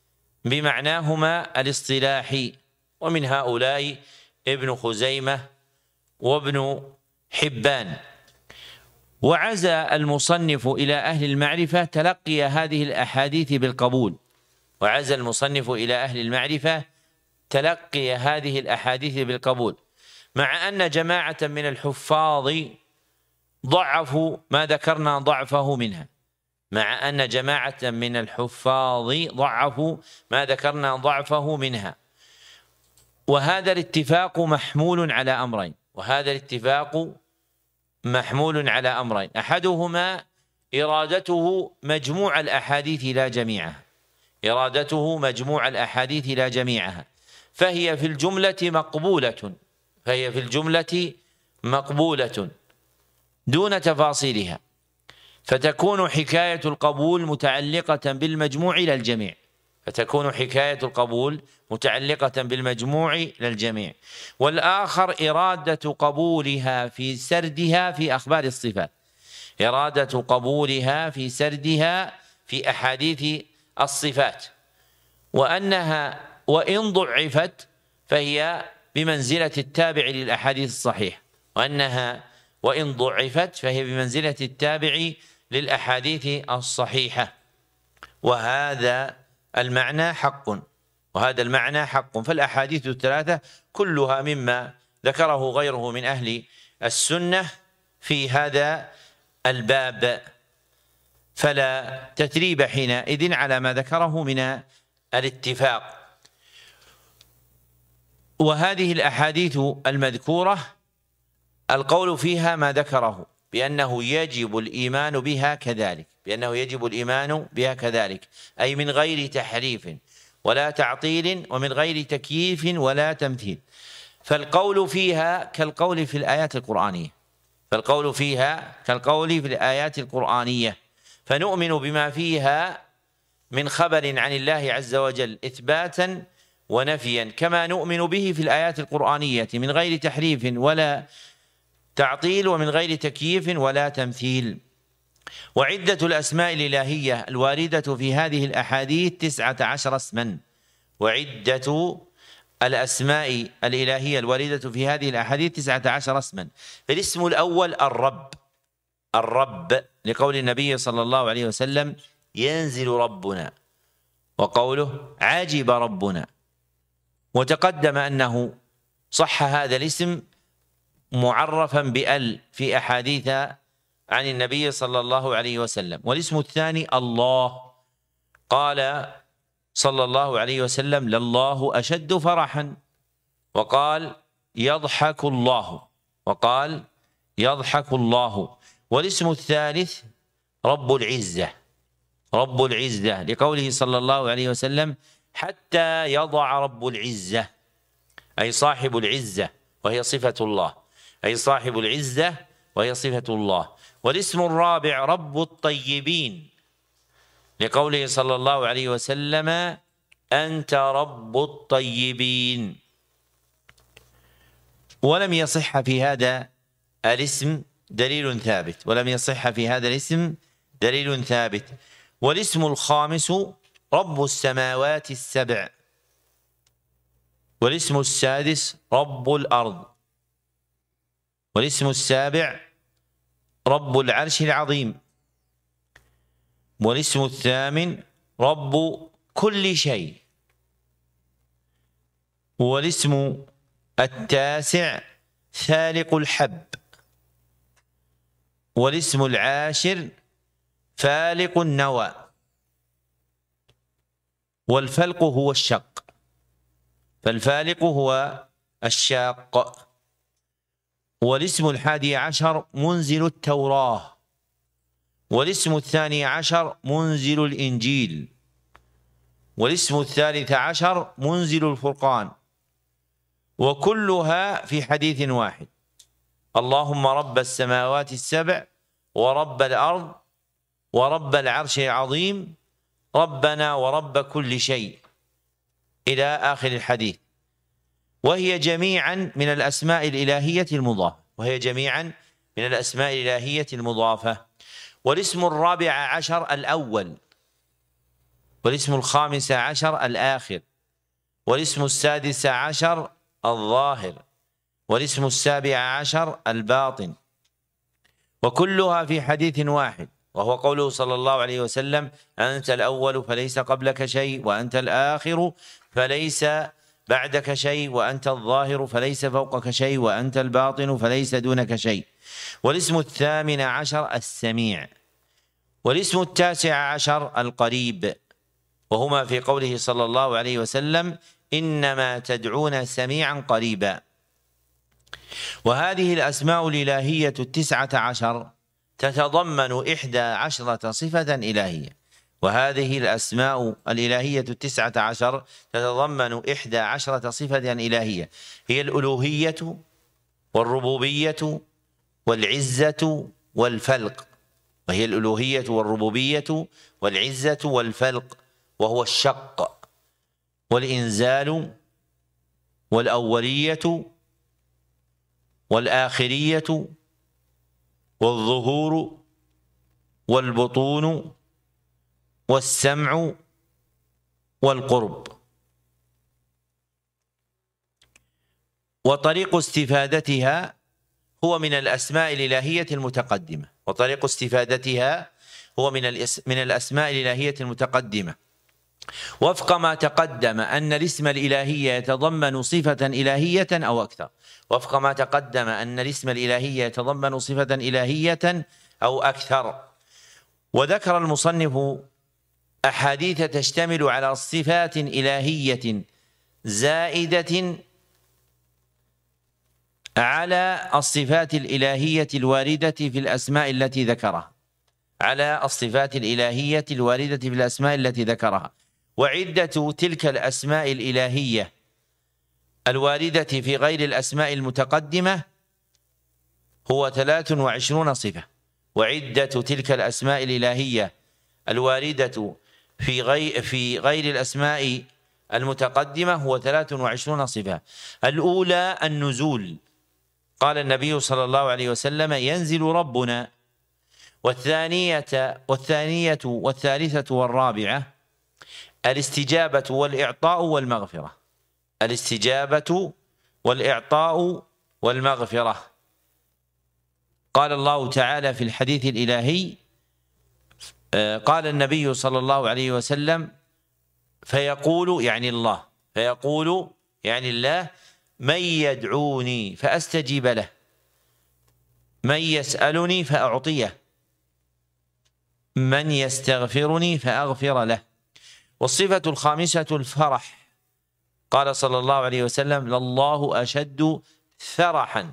بمعناهما الاصطلاحي. ومن هؤلاء ابن خزيمة وابن حبان. وعزى المصنف إلى أهل المعرفة تلقي هذه الأحاديث بالقبول، وعزى المصنف إلى أهل المعرفة تلقي هذه الأحاديث بالقبول، مع أن جماعة من الحفاظ ضعفوا ما ذكرنا ضعفه منها، مع أن جماعة من الحفاظ ضعفوا ما ذكرنا ضعفه منها. وهذا الاتفاق محمول على أمرين، وهذا الاتفاق محمول على أمرين أحدهما إرادته مجموع الأحاديث لا جميعها، إرادته مجموع الأحاديث لا جميعها، فهي في الجملة مقبولة، فهي في الجملة مقبولة دون تفاصيلها، فتكون حكاية القبول متعلقة بالمجموع لا الجميع، فتكون حكاية القبول متعلقة بالمجموع للجميع. والآخر إرادة قبولها في سردها في أخبار الصفات، إرادة قبولها في سردها في أحاديث الصفات، وأنها وإن ضعفت فهي بمنزلة التابع للأحاديث الصحيحة، وأنها وإن ضعفت فهي بمنزلة التابع للأحاديث الصحيحة. وهذا المعنى حق، وهذا المعنى حق. فالأحاديث الثلاثة كلها مما ذكره غيره من أهل السنة في هذا الباب، فلا تثريب حينئذ على ما ذكره من الاتفاق. وهذه الأحاديث المذكورة القول فيها ما ذكره بأنه يجب الإيمان بها كذلك، بأنه يجب الإيمان بها كذلك، أي من غير تحريف ولا تعطيل ومن غير تكييف ولا تمثيل. فالقول فيها كالقول في الآيات القرآنية، فالقول فيها كالقول في الآيات القرآنية، فنؤمن بما فيها من خبر عن الله عز وجل إثباتا ونفيا، كما نؤمن به في الآيات القرآنية من غير تحريف ولا تعطيل ومن غير تكييف ولا تمثيل. وعدة الأسماء الإلهية الواردة في هذه الأحاديث تسعة عشر اسما. وعدة الأسماء الإلهية الواردة في هذه الأحاديث تسعة عشر اسما. فالاسم الأول الرب، الرب لقول النبي صلى الله عليه وسلم ينزل ربنا، وقوله عجب ربنا. وتقدم أنه صح هذا الاسم معرفا بأل في أحاديث عن النبي صلى الله عليه وسلم. والاسم الثاني الله، قال صلى الله عليه وسلم لله أشد فرحا، وقال يضحك الله، وقال يضحك الله. والاسم الثالث رب العزة، رب العزة لقوله صلى الله عليه وسلم حتى يضع رب العزة، أي صاحب العزة وهي صفة الله، أي صاحب العزة وهي صفة الله. والاسم الرابع رب الطيبين لقوله صلى الله عليه وسلم أنت رب الطيبين. ولم يصح في هذا الاسم دليل ثابت، ولم يصح في هذا الاسم دليل ثابت. والاسم الخامس رب السماوات السبع. والاسم السادس رب الأرض. والاسم السابع رب العرش العظيم. والاسم الثامن رب كل شيء. والاسم التاسع فالق الحب. والاسم العاشر فالق النوى. والفلق هو الشق، فالفالق هو الشاق. والاسم الحادي عشر منزل التوراة. والاسم الثاني عشر منزل الإنجيل. والاسم الثالث عشر منزل الفرقان. وكلها في حديث واحد: اللهم رب السماوات السبع ورب الأرض ورب العرش العظيم ربنا ورب كل شيء، إلى آخر الحديث. وهي جميعا من الأسماء الإلهية المضافة، وهي جميعا من الأسماء الإلهية المضافة. والاسم الرابع عشر الأول. والاسم الخامس عشر الآخر. والاسم السادس عشر الظاهر. والاسم السابع عشر الباطن. وكلها في حديث واحد، وهو قوله صلى الله عليه وسلم أنت الأول فليس قبلك شيء، وأنت الآخر فليس بعدك شيء، وأنت الظاهر فليس فوقك شيء، وأنت الباطن فليس دونك شيء. والاسم الثامن عشر السميع. والاسم التاسع عشر القريب، وهما في قوله صلى الله عليه وسلم إنما تدعون سميعا قريبا. وهذه الأسماء الإلهية التسعة عشر تتضمن إحدى عشرة صفة إلهية. وهذه الأسماء الإلهية التسعة عشر تتضمن إحدى عشرة صفة إلهية، هي الألوهية والربوبية والعزة والفلق. وهي الألوهية والربوبية والعزة والفلق، وهو الشق والإنزال والأولية والآخرية والظهور والبطون والسمع والقرب. وطريق استفادتها هو من الأسماء الإلهية المتقدمة، وطريق استفادتها هو من من الأسماء الإلهية المتقدمة، وفق ما تقدم أن الاسم الإلهي يتضمن صفة إلهية أو أكثر. وفق ما تقدم أن الاسم الإلهي يتضمن صفة إلهية أو أكثر. وذكر المصنف أحاديث تشتمل على صفات إلهية زائدة على الصفات الإلهية الواردة في الأسماء التي ذكرها، على الصفات الإلهية الواردة في الأسماء التي ذكرها. وعدة تلك الأسماء الإلهية الواردة في غير الأسماء المتقدمة هو ثلاث وعشرون صفة. وعدة تلك الأسماء الإلهية الواردة في غير في غير الأسماء المتقدمة هو ثلاث وعشرون صفة. الأولى النزول، قال النبي صلى الله عليه وسلم ينزل ربنا. والثانية والثانية والثالثة والرابعة الاستجابة والإعطاء والمغفرة. الاستجابة والإعطاء والمغفرة. قال الله تعالى في الحديث الإلهي، قال النبي صلى الله عليه وسلم: فيقول يعني الله فيقول يعني الله من يدعوني فأستجيب له، من يسألني فأعطيه، من يستغفرني فأغفر له. والصفة الخامسة الفرح. قال صلى الله عليه وسلم: لله أشد فرحا.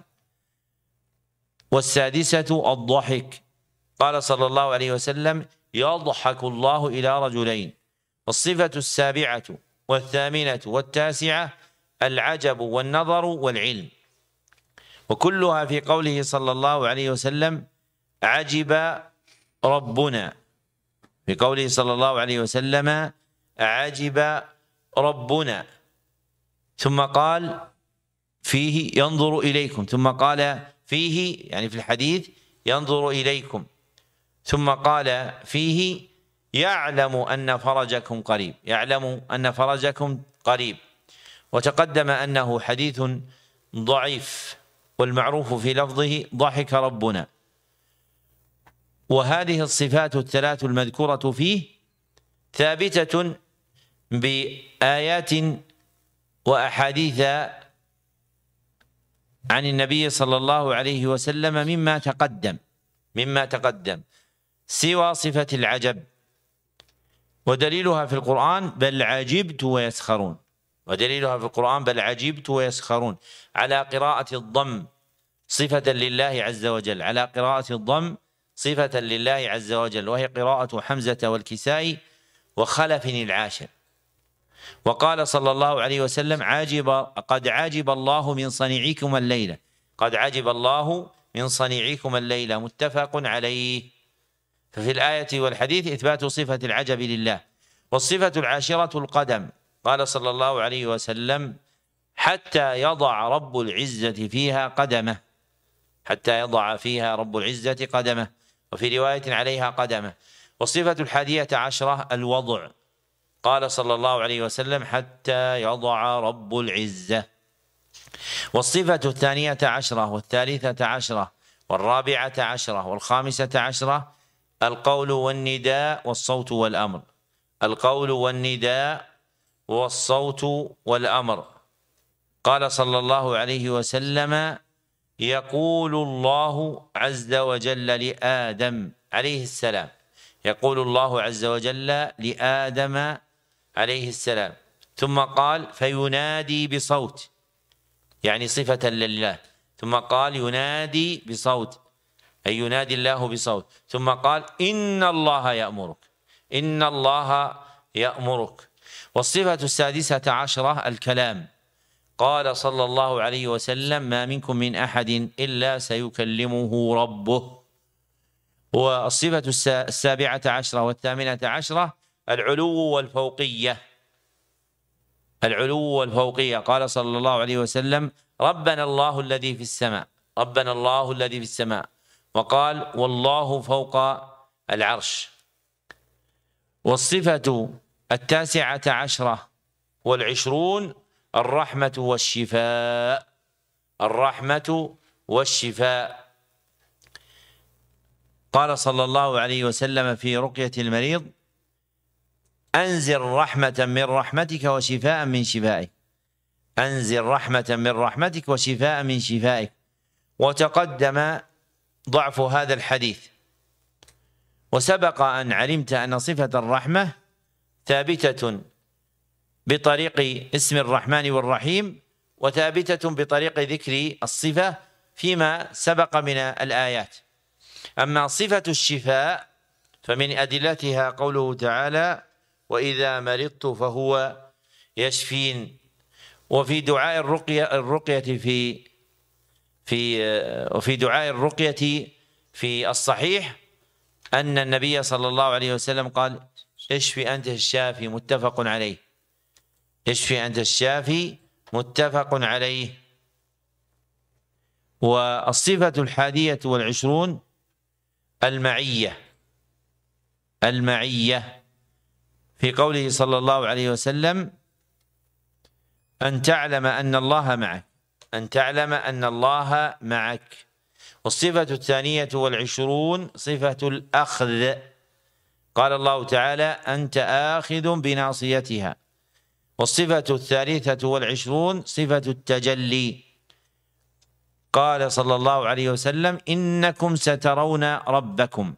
والسادسة الضحك. قال صلى الله عليه وسلم: يضحك الله إلى رجلين. والصفة السابعة والثامنة والتاسعة العجب والنظر والعلم، وكلها في قوله صلى الله عليه وسلم: عجب ربنا. في قوله صلى الله عليه وسلم: عجب ربنا. ثم قال فيه: ينظر إليكم. ثم قال فيه يعني في الحديث: ينظر إليكم. ثم قال فيه: يعلم أن فرجكم قريب. يعلم أن فرجكم قريب. وتقدم أنه حديث ضعيف، والمعروف في لفظه ضحك ربنا. وهذه الصفات الثلاث المذكورة فيه ثابتة بآيات وأحاديث عن النبي صلى الله عليه وسلم مما تقدم مما تقدم سوى صفة العجب. ودليلها في القرآن: بل عجبت ويسخرون. ودليلها في القرآن: بل عجبت ويسخرون، على قراءة الضم صفة لله عز وجل، على قراءة الضم صفة لله عز وجل، وهي قراءة حمزة والكسائي وخلف العاشر. وقال صلى الله عليه وسلم: عاجب قد عجب الله من صنيعكم الليلة. قد عجب الله من صنيعكم الليلة، متفق عليه. ففي الآية والحديث إثبات صفة العجب لله. والصفة العاشرة القدم. قال صلى الله عليه وسلم: حتى يضع رب العزة فيها قدمه. حتى يضع فيها رب العزة قدمه. وفي رواية عليها قدمه. والصفة الحادية عشرة الوضع. قال صلى الله عليه وسلم: حتى يضع رب العزة. والصفة الثانية عشرة والثالثة عشرة والرابعة عشرة والخامسة عشرة القول والنداء والصوت والأمر. القول والنداء والصوت والأمر. قال صلى الله عليه وسلم: يقول الله عز وجل لآدم عليه السلام. يقول الله عز وجل لآدم عليه السلام. ثم قال: فينادي بصوت، يعني صفة لله. ثم قال: ينادي بصوت، أي ينادي الله بصوت. ثم قال: إن الله يأمرك. إن الله يأمرك. والصفة السادسة عشرة الكلام. قال صلى الله عليه وسلم: ما منكم من أحد إلا سيكلمه ربه. والصفة السابعة عشرة والثامنة عشرة العلو والفوقية. العلو والفوقية. قال صلى الله عليه وسلم: ربنا الله الذي في السماء. ربنا الله الذي في السماء. وقال: والله فوق العرش. والصفة التاسعة عشرة والعشرون الرحمة والشفاء. الرحمة والشفاء. قال صلى الله عليه وسلم في رقية المريض: أنزل رحمة من رحمتك وشفاء من شفائك. أنزل رحمة من رحمتك وشفاء من شفائك. وتقدم ضعف هذا الحديث. وسبق أن علمت أن صفة الرحمة ثابتة بطريق اسم الرحمن والرحيم، وثابتة بطريق ذكر الصفة فيما سبق من الآيات. أما صفة الشفاء فمن أدلتها قوله تعالى: وإذا مرضت فهو يشفين. وفي دعاء الرقية الرقية في في وفي دعاء الرقية في الصحيح أن النبي صلى الله عليه وسلم قال: اشفي أنت الشافي، متفق عليه. اشفي أنت الشافي، متفق عليه. والصفة الحادية والعشرون المعية المعية في قوله صلى الله عليه وسلم: أن تعلم أن الله معك أن تعلم أن الله معك. والصفة الثانية والعشرون صفة الأخذ، قال الله تعالى: أنت آخذ بناصيتها. والصفة الثالثة والعشرون صفة التجلي، قال صلى الله عليه وسلم: إنكم سترون ربكم.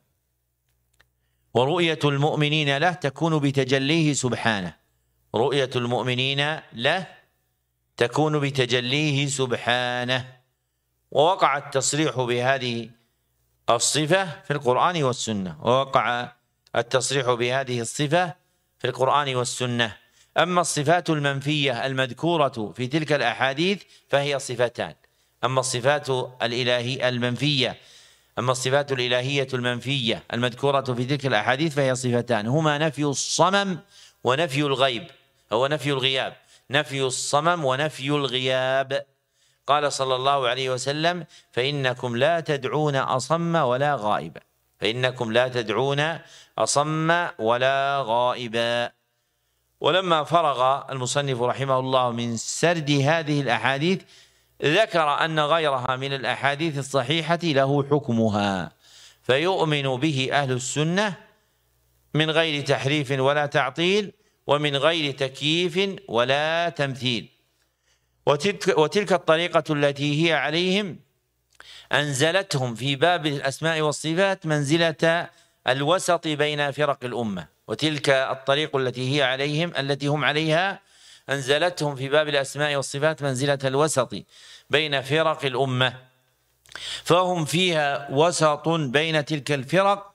ورؤية المؤمنين له تكون بتجليه سبحانه رؤية المؤمنين له تكون بتجليه سبحانه. ووقع التصريح بهذه الصفة في القرآن والسنة ووقع التصريح بهذه الصفة في القرآن والسنة. أما الصفات المنفية المذكورة في تلك الأحاديث فهي صفتان. أما الصفات الإلهية المنفية أما الصفات الإلهية المنفية المذكورة في تلك الأحاديث فهي صفتان، هما نفي الصمم ونفي الغيب هو نفي الغياب نفي الصمم ونفي الغياب. قال صلى الله عليه وسلم: فإنكم لا تدعون أصم ولا غائبا فإنكم لا تدعون أصم ولا غائبا. ولما فرغ المصنف رحمه الله من سرد هذه الأحاديث ذكر أن غيرها من الأحاديث الصحيحة له حكمها، فيؤمن به أهل السنة من غير تحريف ولا تعطيل ومن غير تكييف ولا تمثيل. وتلك, وتلك الطريقة التي هي عليهم أنزلتهم في باب الأسماء والصفات منزلة الوسط بين فرق الأمة. وتلك الطريقة التي هي عليهم التي هم عليها أنزلتهم في باب الأسماء والصفات منزلة الوسط بين فرق الأمة، فهم فيها وسط بين تلك الفرق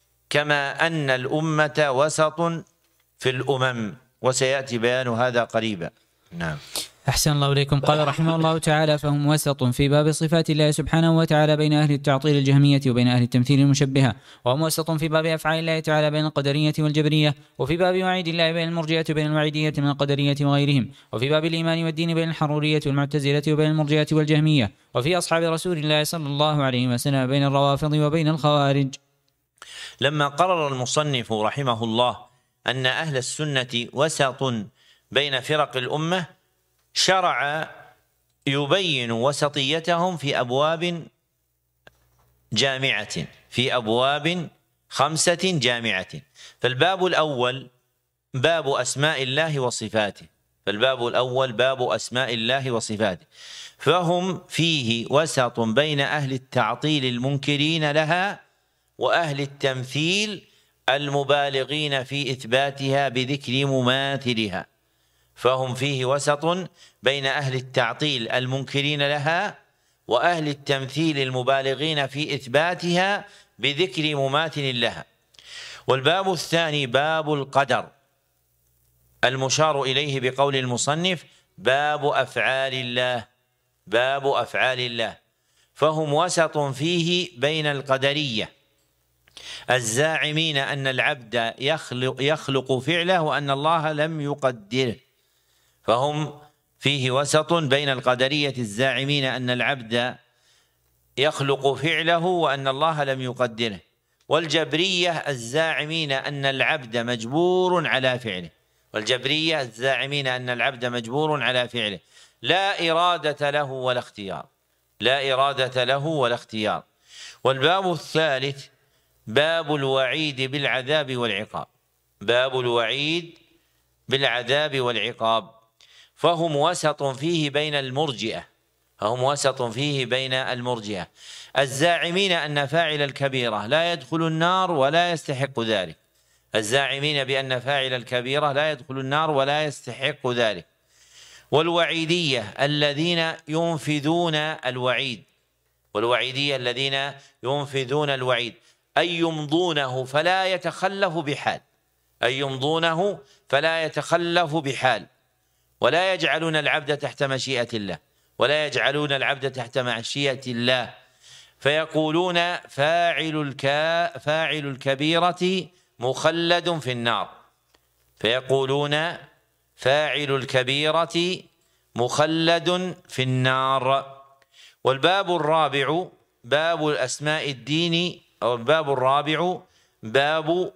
كما أن الأمة وسط في الأمم، وسيأتي بيان هذا قريبا. نعم. أحسن الله إليكم. قال رحمه الله تعالى: فهم وسط في باب صفات الله سبحانه وتعالى بين أهل التعطيل الجهمية وبين أهل التمثيل المشبهة، وهم وسط في باب أفعال الله تعالى بين القدرية والجبرية، وفي باب وعيد الله بين المرجئة وبين الوعيدية من القدرية وغيرهم، وفي باب الإيمان والدين بين الحرورية والمعتزلة وبين المرجئة والجهمية، وفي أصحاب رسول الله صلى الله عليه وسلم بين الروافض وبين الخوارج. لما قرر المصنف رحمه الله أن أهل السنة وسط بين فرق الأمة شرع يبين وسطيتهم في أبواب جامعة في أبواب خمسة جامعة. فالباب الأول باب أسماء الله وصفاته فالباب الأول باب أسماء الله وصفاته فهم فيه وسط بين أهل التعطيل المنكرين لها وأهل التمثيل المبالغين في إثباتها بذكر مماثلها فهم فيه وسط بين أهل التعطيل المنكرين لها وأهل التمثيل المبالغين في إثباتها بذكر مماثل لها. والباب الثاني باب القدر المشار إليه بقول المصنف باب أفعال الله باب أفعال الله فهم وسط فيه بين القدرية الزاعمين أن العبد يخلق, يخلق فعله وأن الله لم يقدره فهم فيه وسط بين القدرية الزاعمين أن العبد يخلق فعله وأن الله لم يقدره والجبرية الزاعمين أن العبد مجبور على فعله والجبرية الزاعمين أن العبد مجبور على فعله لا إرادة له ولا اختيار لا إرادة له ولا اختيار. والباب الثالث باب الوعيد بالعذاب والعقاب باب الوعيد بالعذاب والعقاب فهم وسط فيه بين المرجئة فهم وسط فيه بين المرجئة الزاعمين أن فاعل الكبيرة لا يدخل النار ولا يستحق ذلك الزاعمين بأن فاعل الكبيرة لا يدخل النار ولا يستحق ذلك. والوعيدية الذين ينفذون الوعيد والوعيدية الذين ينفذون الوعيد أي يمضونه فلا يتخلف بحال أي يمضونه فلا يتخلف بحال ولا يجعلون العبد تحت مشيئة الله ولا يجعلون العبد تحت مشيئة الله فيقولون فاعل الكا فاعل الكبيرة مخلد في النار فيقولون فاعل الكبيرة مخلد في النار. والباب الرابع باب الأسماء الدين أو الباب الرابع باب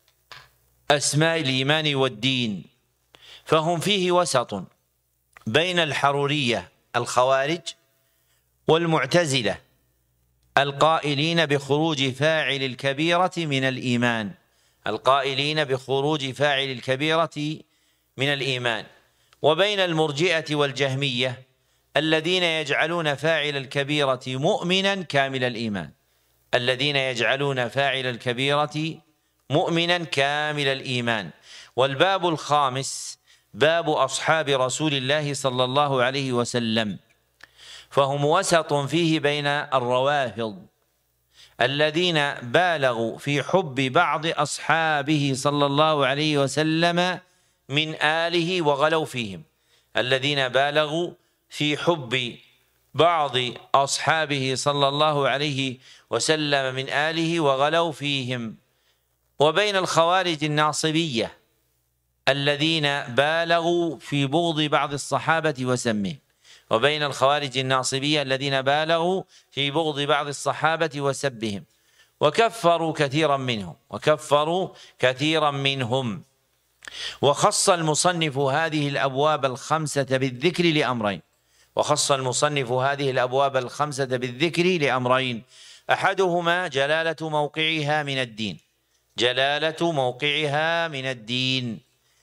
أسماء الإيمان والدين، فهم فيه وسط بين الحرورية الخوارج والمعتزلة القائلين بخروج فاعل الكبيرة من الإيمان القائلين بخروج فاعل الكبيرة من الإيمان وبين المرجئة والجهمية الذين يجعلون فاعل الكبيرة مؤمنا كامل الإيمان الذين يجعلون فاعل الكبيرة مؤمنا كامل الإيمان. والباب الخامس باب أصحاب رسول الله صلى الله عليه وسلم، فهم وسط فيه بين الروافض الذين بالغوا في حب بعض أصحابه صلى الله عليه وسلم من آله وغلوا فيهم الذين بالغوا في حب بعض أصحابه صلى الله عليه وسلم من آله وغلوا فيهم، وبين الخوارج الناصبية الذين بالغوا في بغض بعض الصحابة وسمهم وبين الخوارج الناصبية الذين بالغوا في بغض بعض الصحابة وسبهم وكفروا كثيرا منهم وكفروا كثيرا منهم. وخص المصنف هذه الأبواب الخمسة بالذكر لأمرين وخص المصنف هذه الأبواب الخمسة بالذكر لأمرين أحدهما جلالة موقعها من الدين جلالة موقعها من الدين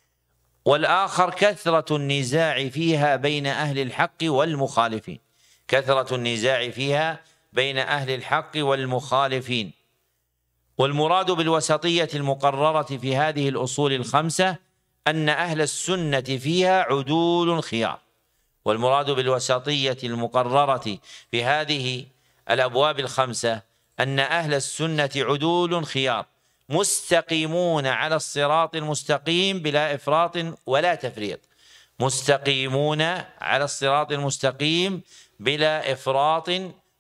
والآخر كثرة النزاع فيها بين أهل الحق والمخالفين كثرة النزاع فيها بين أهل الحق والمخالفين. والمراد بالوسطية المقررة في هذه الأصول الخمسة أن أهل السنة فيها عدول خيار والمراد بالوسطية المقررة في هذه الأبواب الخمسة أن أهل السنة عدول خيار مستقيمون على الصراط المستقيم بلا إفراط ولا تفريط مستقيمون على الصراط المستقيم بلا إفراط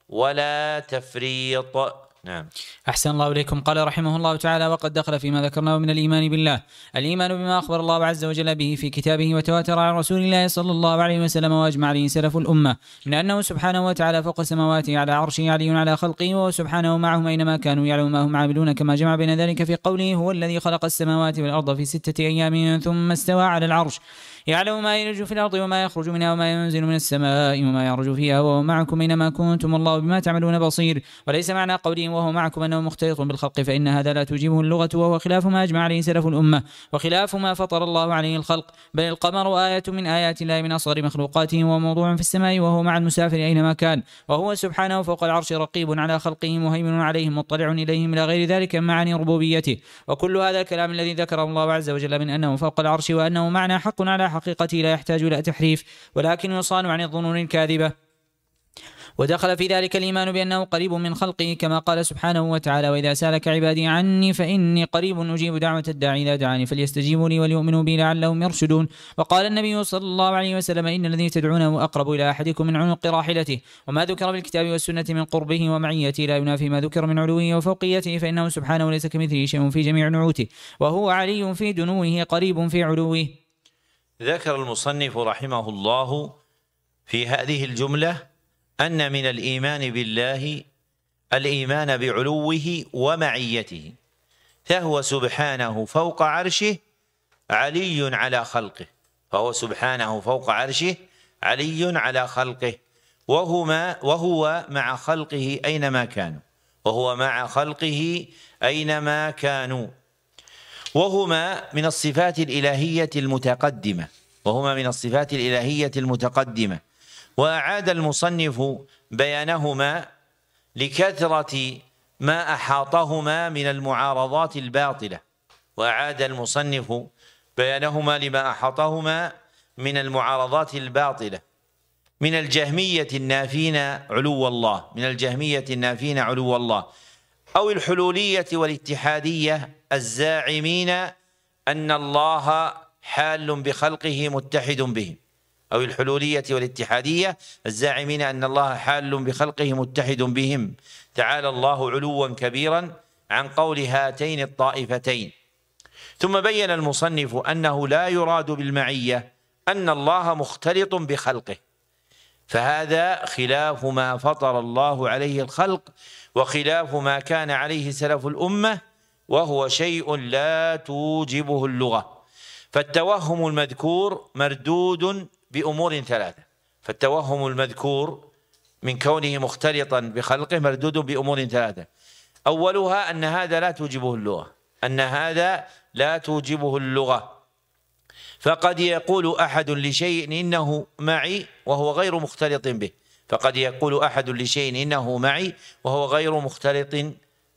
ولا تفريط. نعم. أحسن الله إليكم. قال رحمه الله تعالى: وقد دخل فيما ذكرناه من الإيمان بالله الإيمان بما أخبر الله عز وجل به في كتابه وتواتر عن رسول الله صلى الله عليه وسلم وأجمع عليه سلف الأمة من أنه سبحانه وتعالى فوق سماواته على عرشه علي على خلقه وهو سبحانه معهم أينما كانوا يعلم ما هم عاملون كما جمع بين ذلك في قوله: هو الذي خلق السماوات والأرض في ستة أيام ثم استوى على العرش يعلم ما يلج في الأرض وما يخرج منها وما ينزل من السماء وما يعرج فيها وهو معكم أينما كنتم والله بما تعملون بصير. وليس معنى قوله وهو معكم أنه مختلط بالخلق فإن هذا لا توجبه اللغة وهو خلاف ما أجمع عليه سلف الأمة وخلاف ما فطر الله عليه الخلق، بل القمر آية من آيات الله من أصغر مخلوقاته وموضوع في السماء وهو مع المسافر أينما كان وهو سبحانه فوق العرش رقيب على خلقه مهيمن عليهم مطلع إليهم إلى غير ذلك من معاني ربوبيته. وكل هذا الكلام الذي ذكره الله عز وجل من أنه فوق العرش وأنه معنى حق على حقيقته لا يحتاج إلى تحريف ولكن يصان عن الظنون الكاذبة. ودخل في ذلك الإيمان بأنه قريب من خلقه كما قال سبحانه وتعالى: وإذا سألك عبادي عني فإني قريب أجيب دعوة الداعي إذا دعاني فليستجيبوا لي وليؤمنوا بي لعلهم يرشدون. وقال النبي صلى الله عليه وسلم: إن الذي تدعونه أقرب إلى أحدكم من عنق راحلته. وما ذكر بالكتاب والسنة من قربه ومعيته لا ينافي ما ذكر من علوه وفوقيته فإنه سبحانه ليس كمثله شيء في جميع نعوته وهو علي في دنوه قريب في علوه. ذكر المصنف رحمه الله في هذه الجملة أن من الإيمان بالله الإيمان بعلوه ومعيته، فهو سبحانه فوق عرشه علي على خلقه فهو سبحانه فوق عرشه علي على خلقه وهما وهو مع خلقه أينما كانوا وهو مع خلقه أينما كانوا وهما من الصفات الإلهية المتقدمة وهما من الصفات الإلهية المتقدمة وأعاد المصنف بيانهما لكثرة ما أحاطهما من المعارضات الباطلة وأعاد المصنف بيانهما لما أحاطهما من المعارضات الباطلة من الجهمية النافين علو الله من الجهمية النافين علو الله أو الحلولية والاتحادية الزاعمين أن الله حال بخلقه متحد بهم أو الحلولية والاتحادية الزاعمين أن الله حال بخلقه متحد بهم. تعالى الله علوا كبيرا عن قول هاتين الطائفتين. ثم بين المصنف أنه لا يراد بالمعية أن الله مختلط بخلقه، فهذا خلاف ما فطر الله عليه الخلق وخلاف ما كان عليه سلف الأمة، وهو شيء لا توجبه اللغة. فالتوهم المذكور مردود بأمور ثلاثة. فالتوهم المذكور من كونه مختلطا بخلقه مردود بأمور ثلاثة. أولها أن هذا لا توجبه اللغة، أن هذا لا توجبه اللغة. فقد يقول أحد لشيء إنه معي وهو غير مختلط به، فقد يقول أحد لشيء إنه معي وهو غير مختلط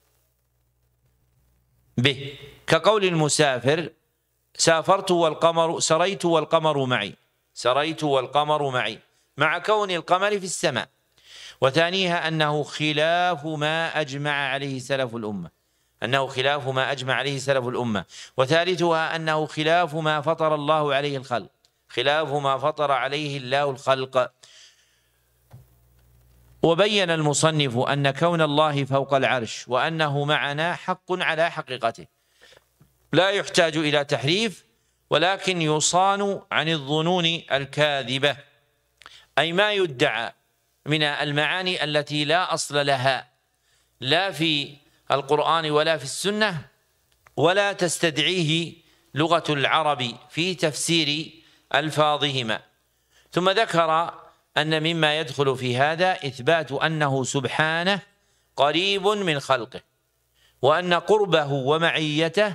به، كقول المسافر سافرت والقمر سريت والقمر معي، سريت والقمر معي، مع كون القمر في السماء. وثانيها أنه خلاف ما أجمع عليه سلف الأمة، أنه خلاف ما أجمع عليه سلف الأمة. وثالثها أنه خلاف ما فطر الله عليه الخلق، خلاف ما فطر عليه الله الخلق. وبين المصنف أن كون الله فوق العرش وأنه معنا حق على حقيقته، لا يحتاج إلى تحريف، ولكن يصان عن الظنون الكاذبة، أي ما يدعى من المعاني التي لا أصل لها لا في القرآن ولا في السنة، ولا تستدعيه لغة العرب في تفسير ألفاظهما. ثم ذكر أن مما يدخل في هذا إثبات أنه سبحانه قريب من خلقه، وأن قربه ومعيته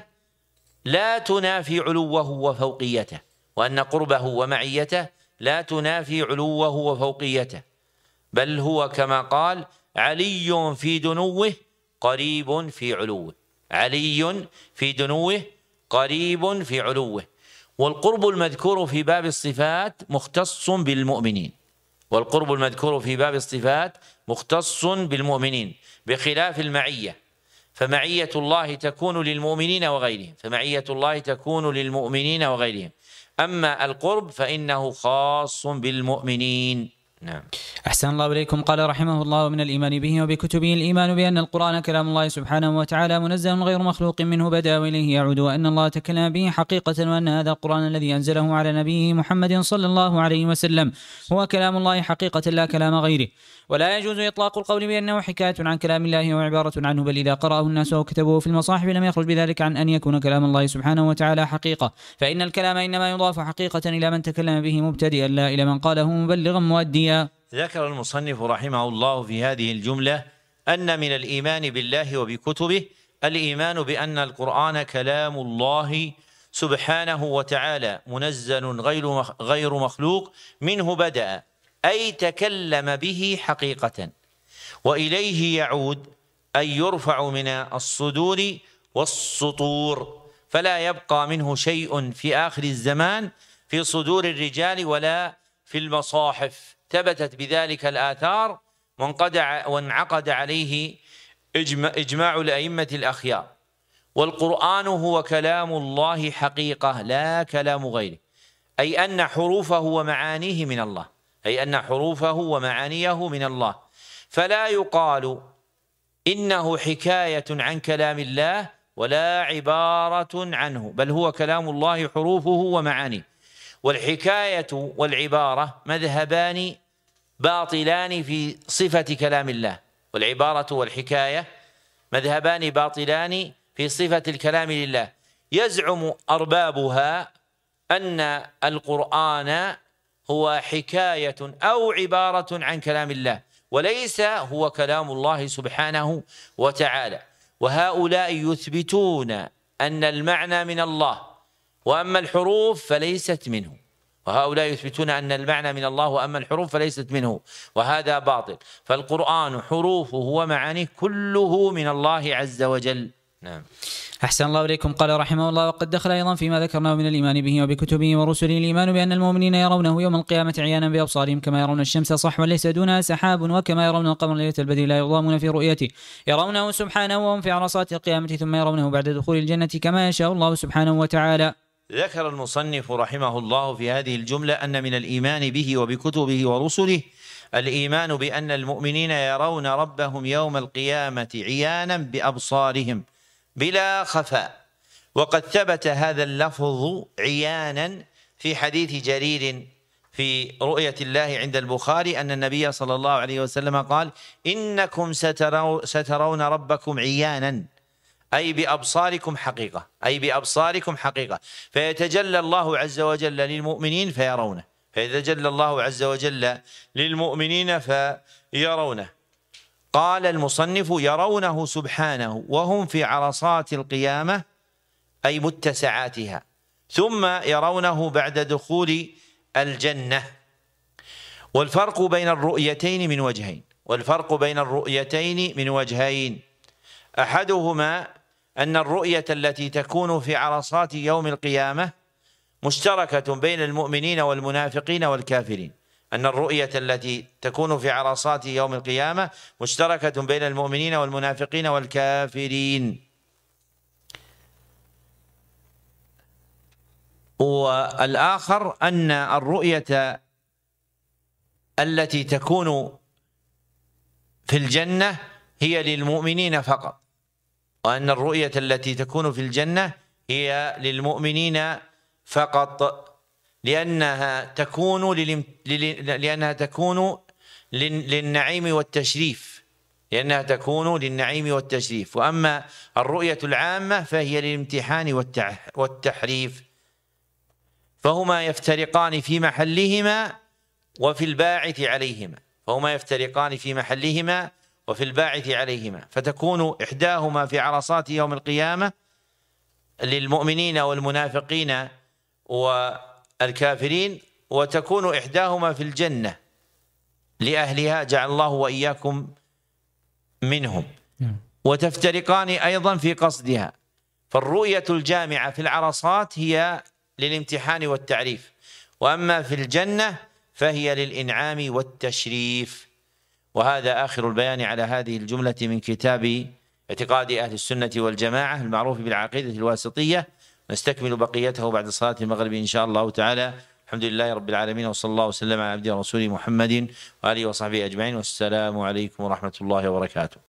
لا تنافي علوه وفوقيته، وأن قربه ومعيته لا تنافي علوه وفوقيته، بل هو كما قال علي في دنوه قريب في علوه، علي في دنوه قريب في علوه. والقرب المذكور في باب الصفات مختص بالمؤمنين، والقرب المذكور في باب الصفات مختص بالمؤمنين بخلاف المعية، فمعية الله تكون للمؤمنين وغيرهم، فمعية الله تكون للمؤمنين وغيرهم، أما القرب فإنه خاص بالمؤمنين. نعم. أحسن الله إليكم. قال رحمه الله: من الإيمان به وبكتبه الإيمان بأن القرآن كلام الله سبحانه وتعالى منزل غير مخلوق منه بدأ وإليه يعود، وأن الله تكلم به حقيقة، وأن هذا القرآن الذي أنزله على نبيه محمد صلى الله عليه وسلم هو كلام الله حقيقة لا كلام غيره. ولا يجوز إطلاق القول بأنه حكاية عن كلام الله وعبارة عنه، بل إذا قرأه الناس أو كتبوه في المصاحف لم يخرج بذلك عن أن يكون كلام الله سبحانه وتعالى حقيقة، فإن الكلام إنما يضاف حقيقة إلى من تكلم به مبتدئا لا إلى من قاله مبلغا مؤديا. ذكر المصنف رحمه الله في هذه الجملة أن من الإيمان بالله وبكتبه الإيمان بأن القرآن كلام الله سبحانه وتعالى منزل غير مخلوق منه بدأ، أي تكلم به حقيقة، وإليه يعود أي يرفع من الصدور والسطور، فلا يبقى منه شيء في آخر الزمان في صدور الرجال ولا في المصاحف. ثبتت بذلك الآثار وانعقد عليه إجماع الأئمة الأخيار. والقرآن هو كلام الله حقيقة لا كلام غيره، أي أن حروفه ومعانيه من الله، أي أن حروفه ومعانيه من الله، فلا يقال إنه حكاية عن كلام الله ولا عبارة عنه، بل هو كلام الله حروفه ومعانيه. والحكاية والعبارة مذهبان باطلان في صفة كلام الله، والعبارة والحكاية مذهبان باطلان في صفة الكلام لله. يزعم أربابها أن القرآن هو حكاية أو عبارة عن كلام الله، وليس هو كلام الله سبحانه وتعالى. وهؤلاء يثبتون أن المعنى من الله، وأما الحروف فليست منه، وهؤلاء يثبتون أن المعنى من الله وأما الحروف فليست منه، وهذا باطل. فالقرآن حروفه ومعانيه كله من الله عز وجل. نعم. أحسن الله إليكم. قال رحمه الله: وقد دخل أيضا فيما ذكرناه من الإيمان به وبكتبه ورسله الإيمان بأن المؤمنين يرونه يوم القيامة عيانا بأبصارهم كما يرون الشمس صحوا ليس دونها سحاب، وكما يرون القمر ليلة البدر لا يضامون في رؤيته، يرونه سبحانه وهم في عرصات القيامة، ثم يرونه بعد دخول الجنة كما يشاء الله سبحانه وتعالى. ذكر المصنف رحمه الله في هذه الجملة أن من الإيمان به وبكتبه ورسله الإيمان بأن المؤمنين يرون ربهم يوم القيامة عيانا بأبصارهم بلا خفاء. وقد ثبت هذا اللفظ عيانا في حديث جرير في رؤية الله عند البخاري أن النبي صلى الله عليه وسلم قال: إنكم سترون ربكم عيانا، أي بأبصاركم حقيقة، أي بأبصاركم حقيقة، فيتجلى الله عز وجل للمؤمنين فيرونه، فيتجلى الله عز وجل للمؤمنين فيرونه. قال المصنف: يرونه سبحانه وهم في عرصات القيامة، أي متسعاتها، ثم يرونه بعد دخول الجنة. والفرق بين الرؤيتين من وجهين، والفرق بين الرؤيتين من وجهين أحدهما أن الرؤية التي تكون في عرصات يوم القيامة مشتركة بين المؤمنين والمنافقين والكافرين، أن الرؤية التي تكون في عرصات يوم القيامة مشتركة بين المؤمنين والمنافقين والكافرين. والآخر أن الرؤية التي تكون في الجنة هي للمؤمنين فقط، وأن الرؤية التي تكون في الجنة هي للمؤمنين فقط، لأنها تكون للم... لأنها تكون للنعيم والتشريف، لأنها تكون للنعيم والتشريف. وأما الرؤية العامة فهي للامتحان والتح... والتحريف، فهما يفترقان في محلهما وفي الباعث عليهما، فهما يفترقان في محلهما وفي الباعث عليهما، فتكون إحداهما في عرصات يوم القيامة للمؤمنين والمنافقين والكافرين، وتكون إحداهما في الجنة لأهلها، جعل الله وإياكم منهم، وتفترقان أيضا في قصدها. فالرؤية الجامعة في العرصات هي للامتحان والتعريف، وأما في الجنة فهي للإنعام والتشريف. وهذا آخر البيان على هذه الجملة من كتاب اعتقاد أهل السنة والجماعة المعروف بالعقيدة الواسطية. نستكمل بقيته بعد صلاة المغرب إن شاء الله تعالى. الحمد لله رب العالمين، وصلى الله وسلم على عبده ورسوله محمد وآله وصحبه أجمعين، والسلام عليكم ورحمة الله وبركاته.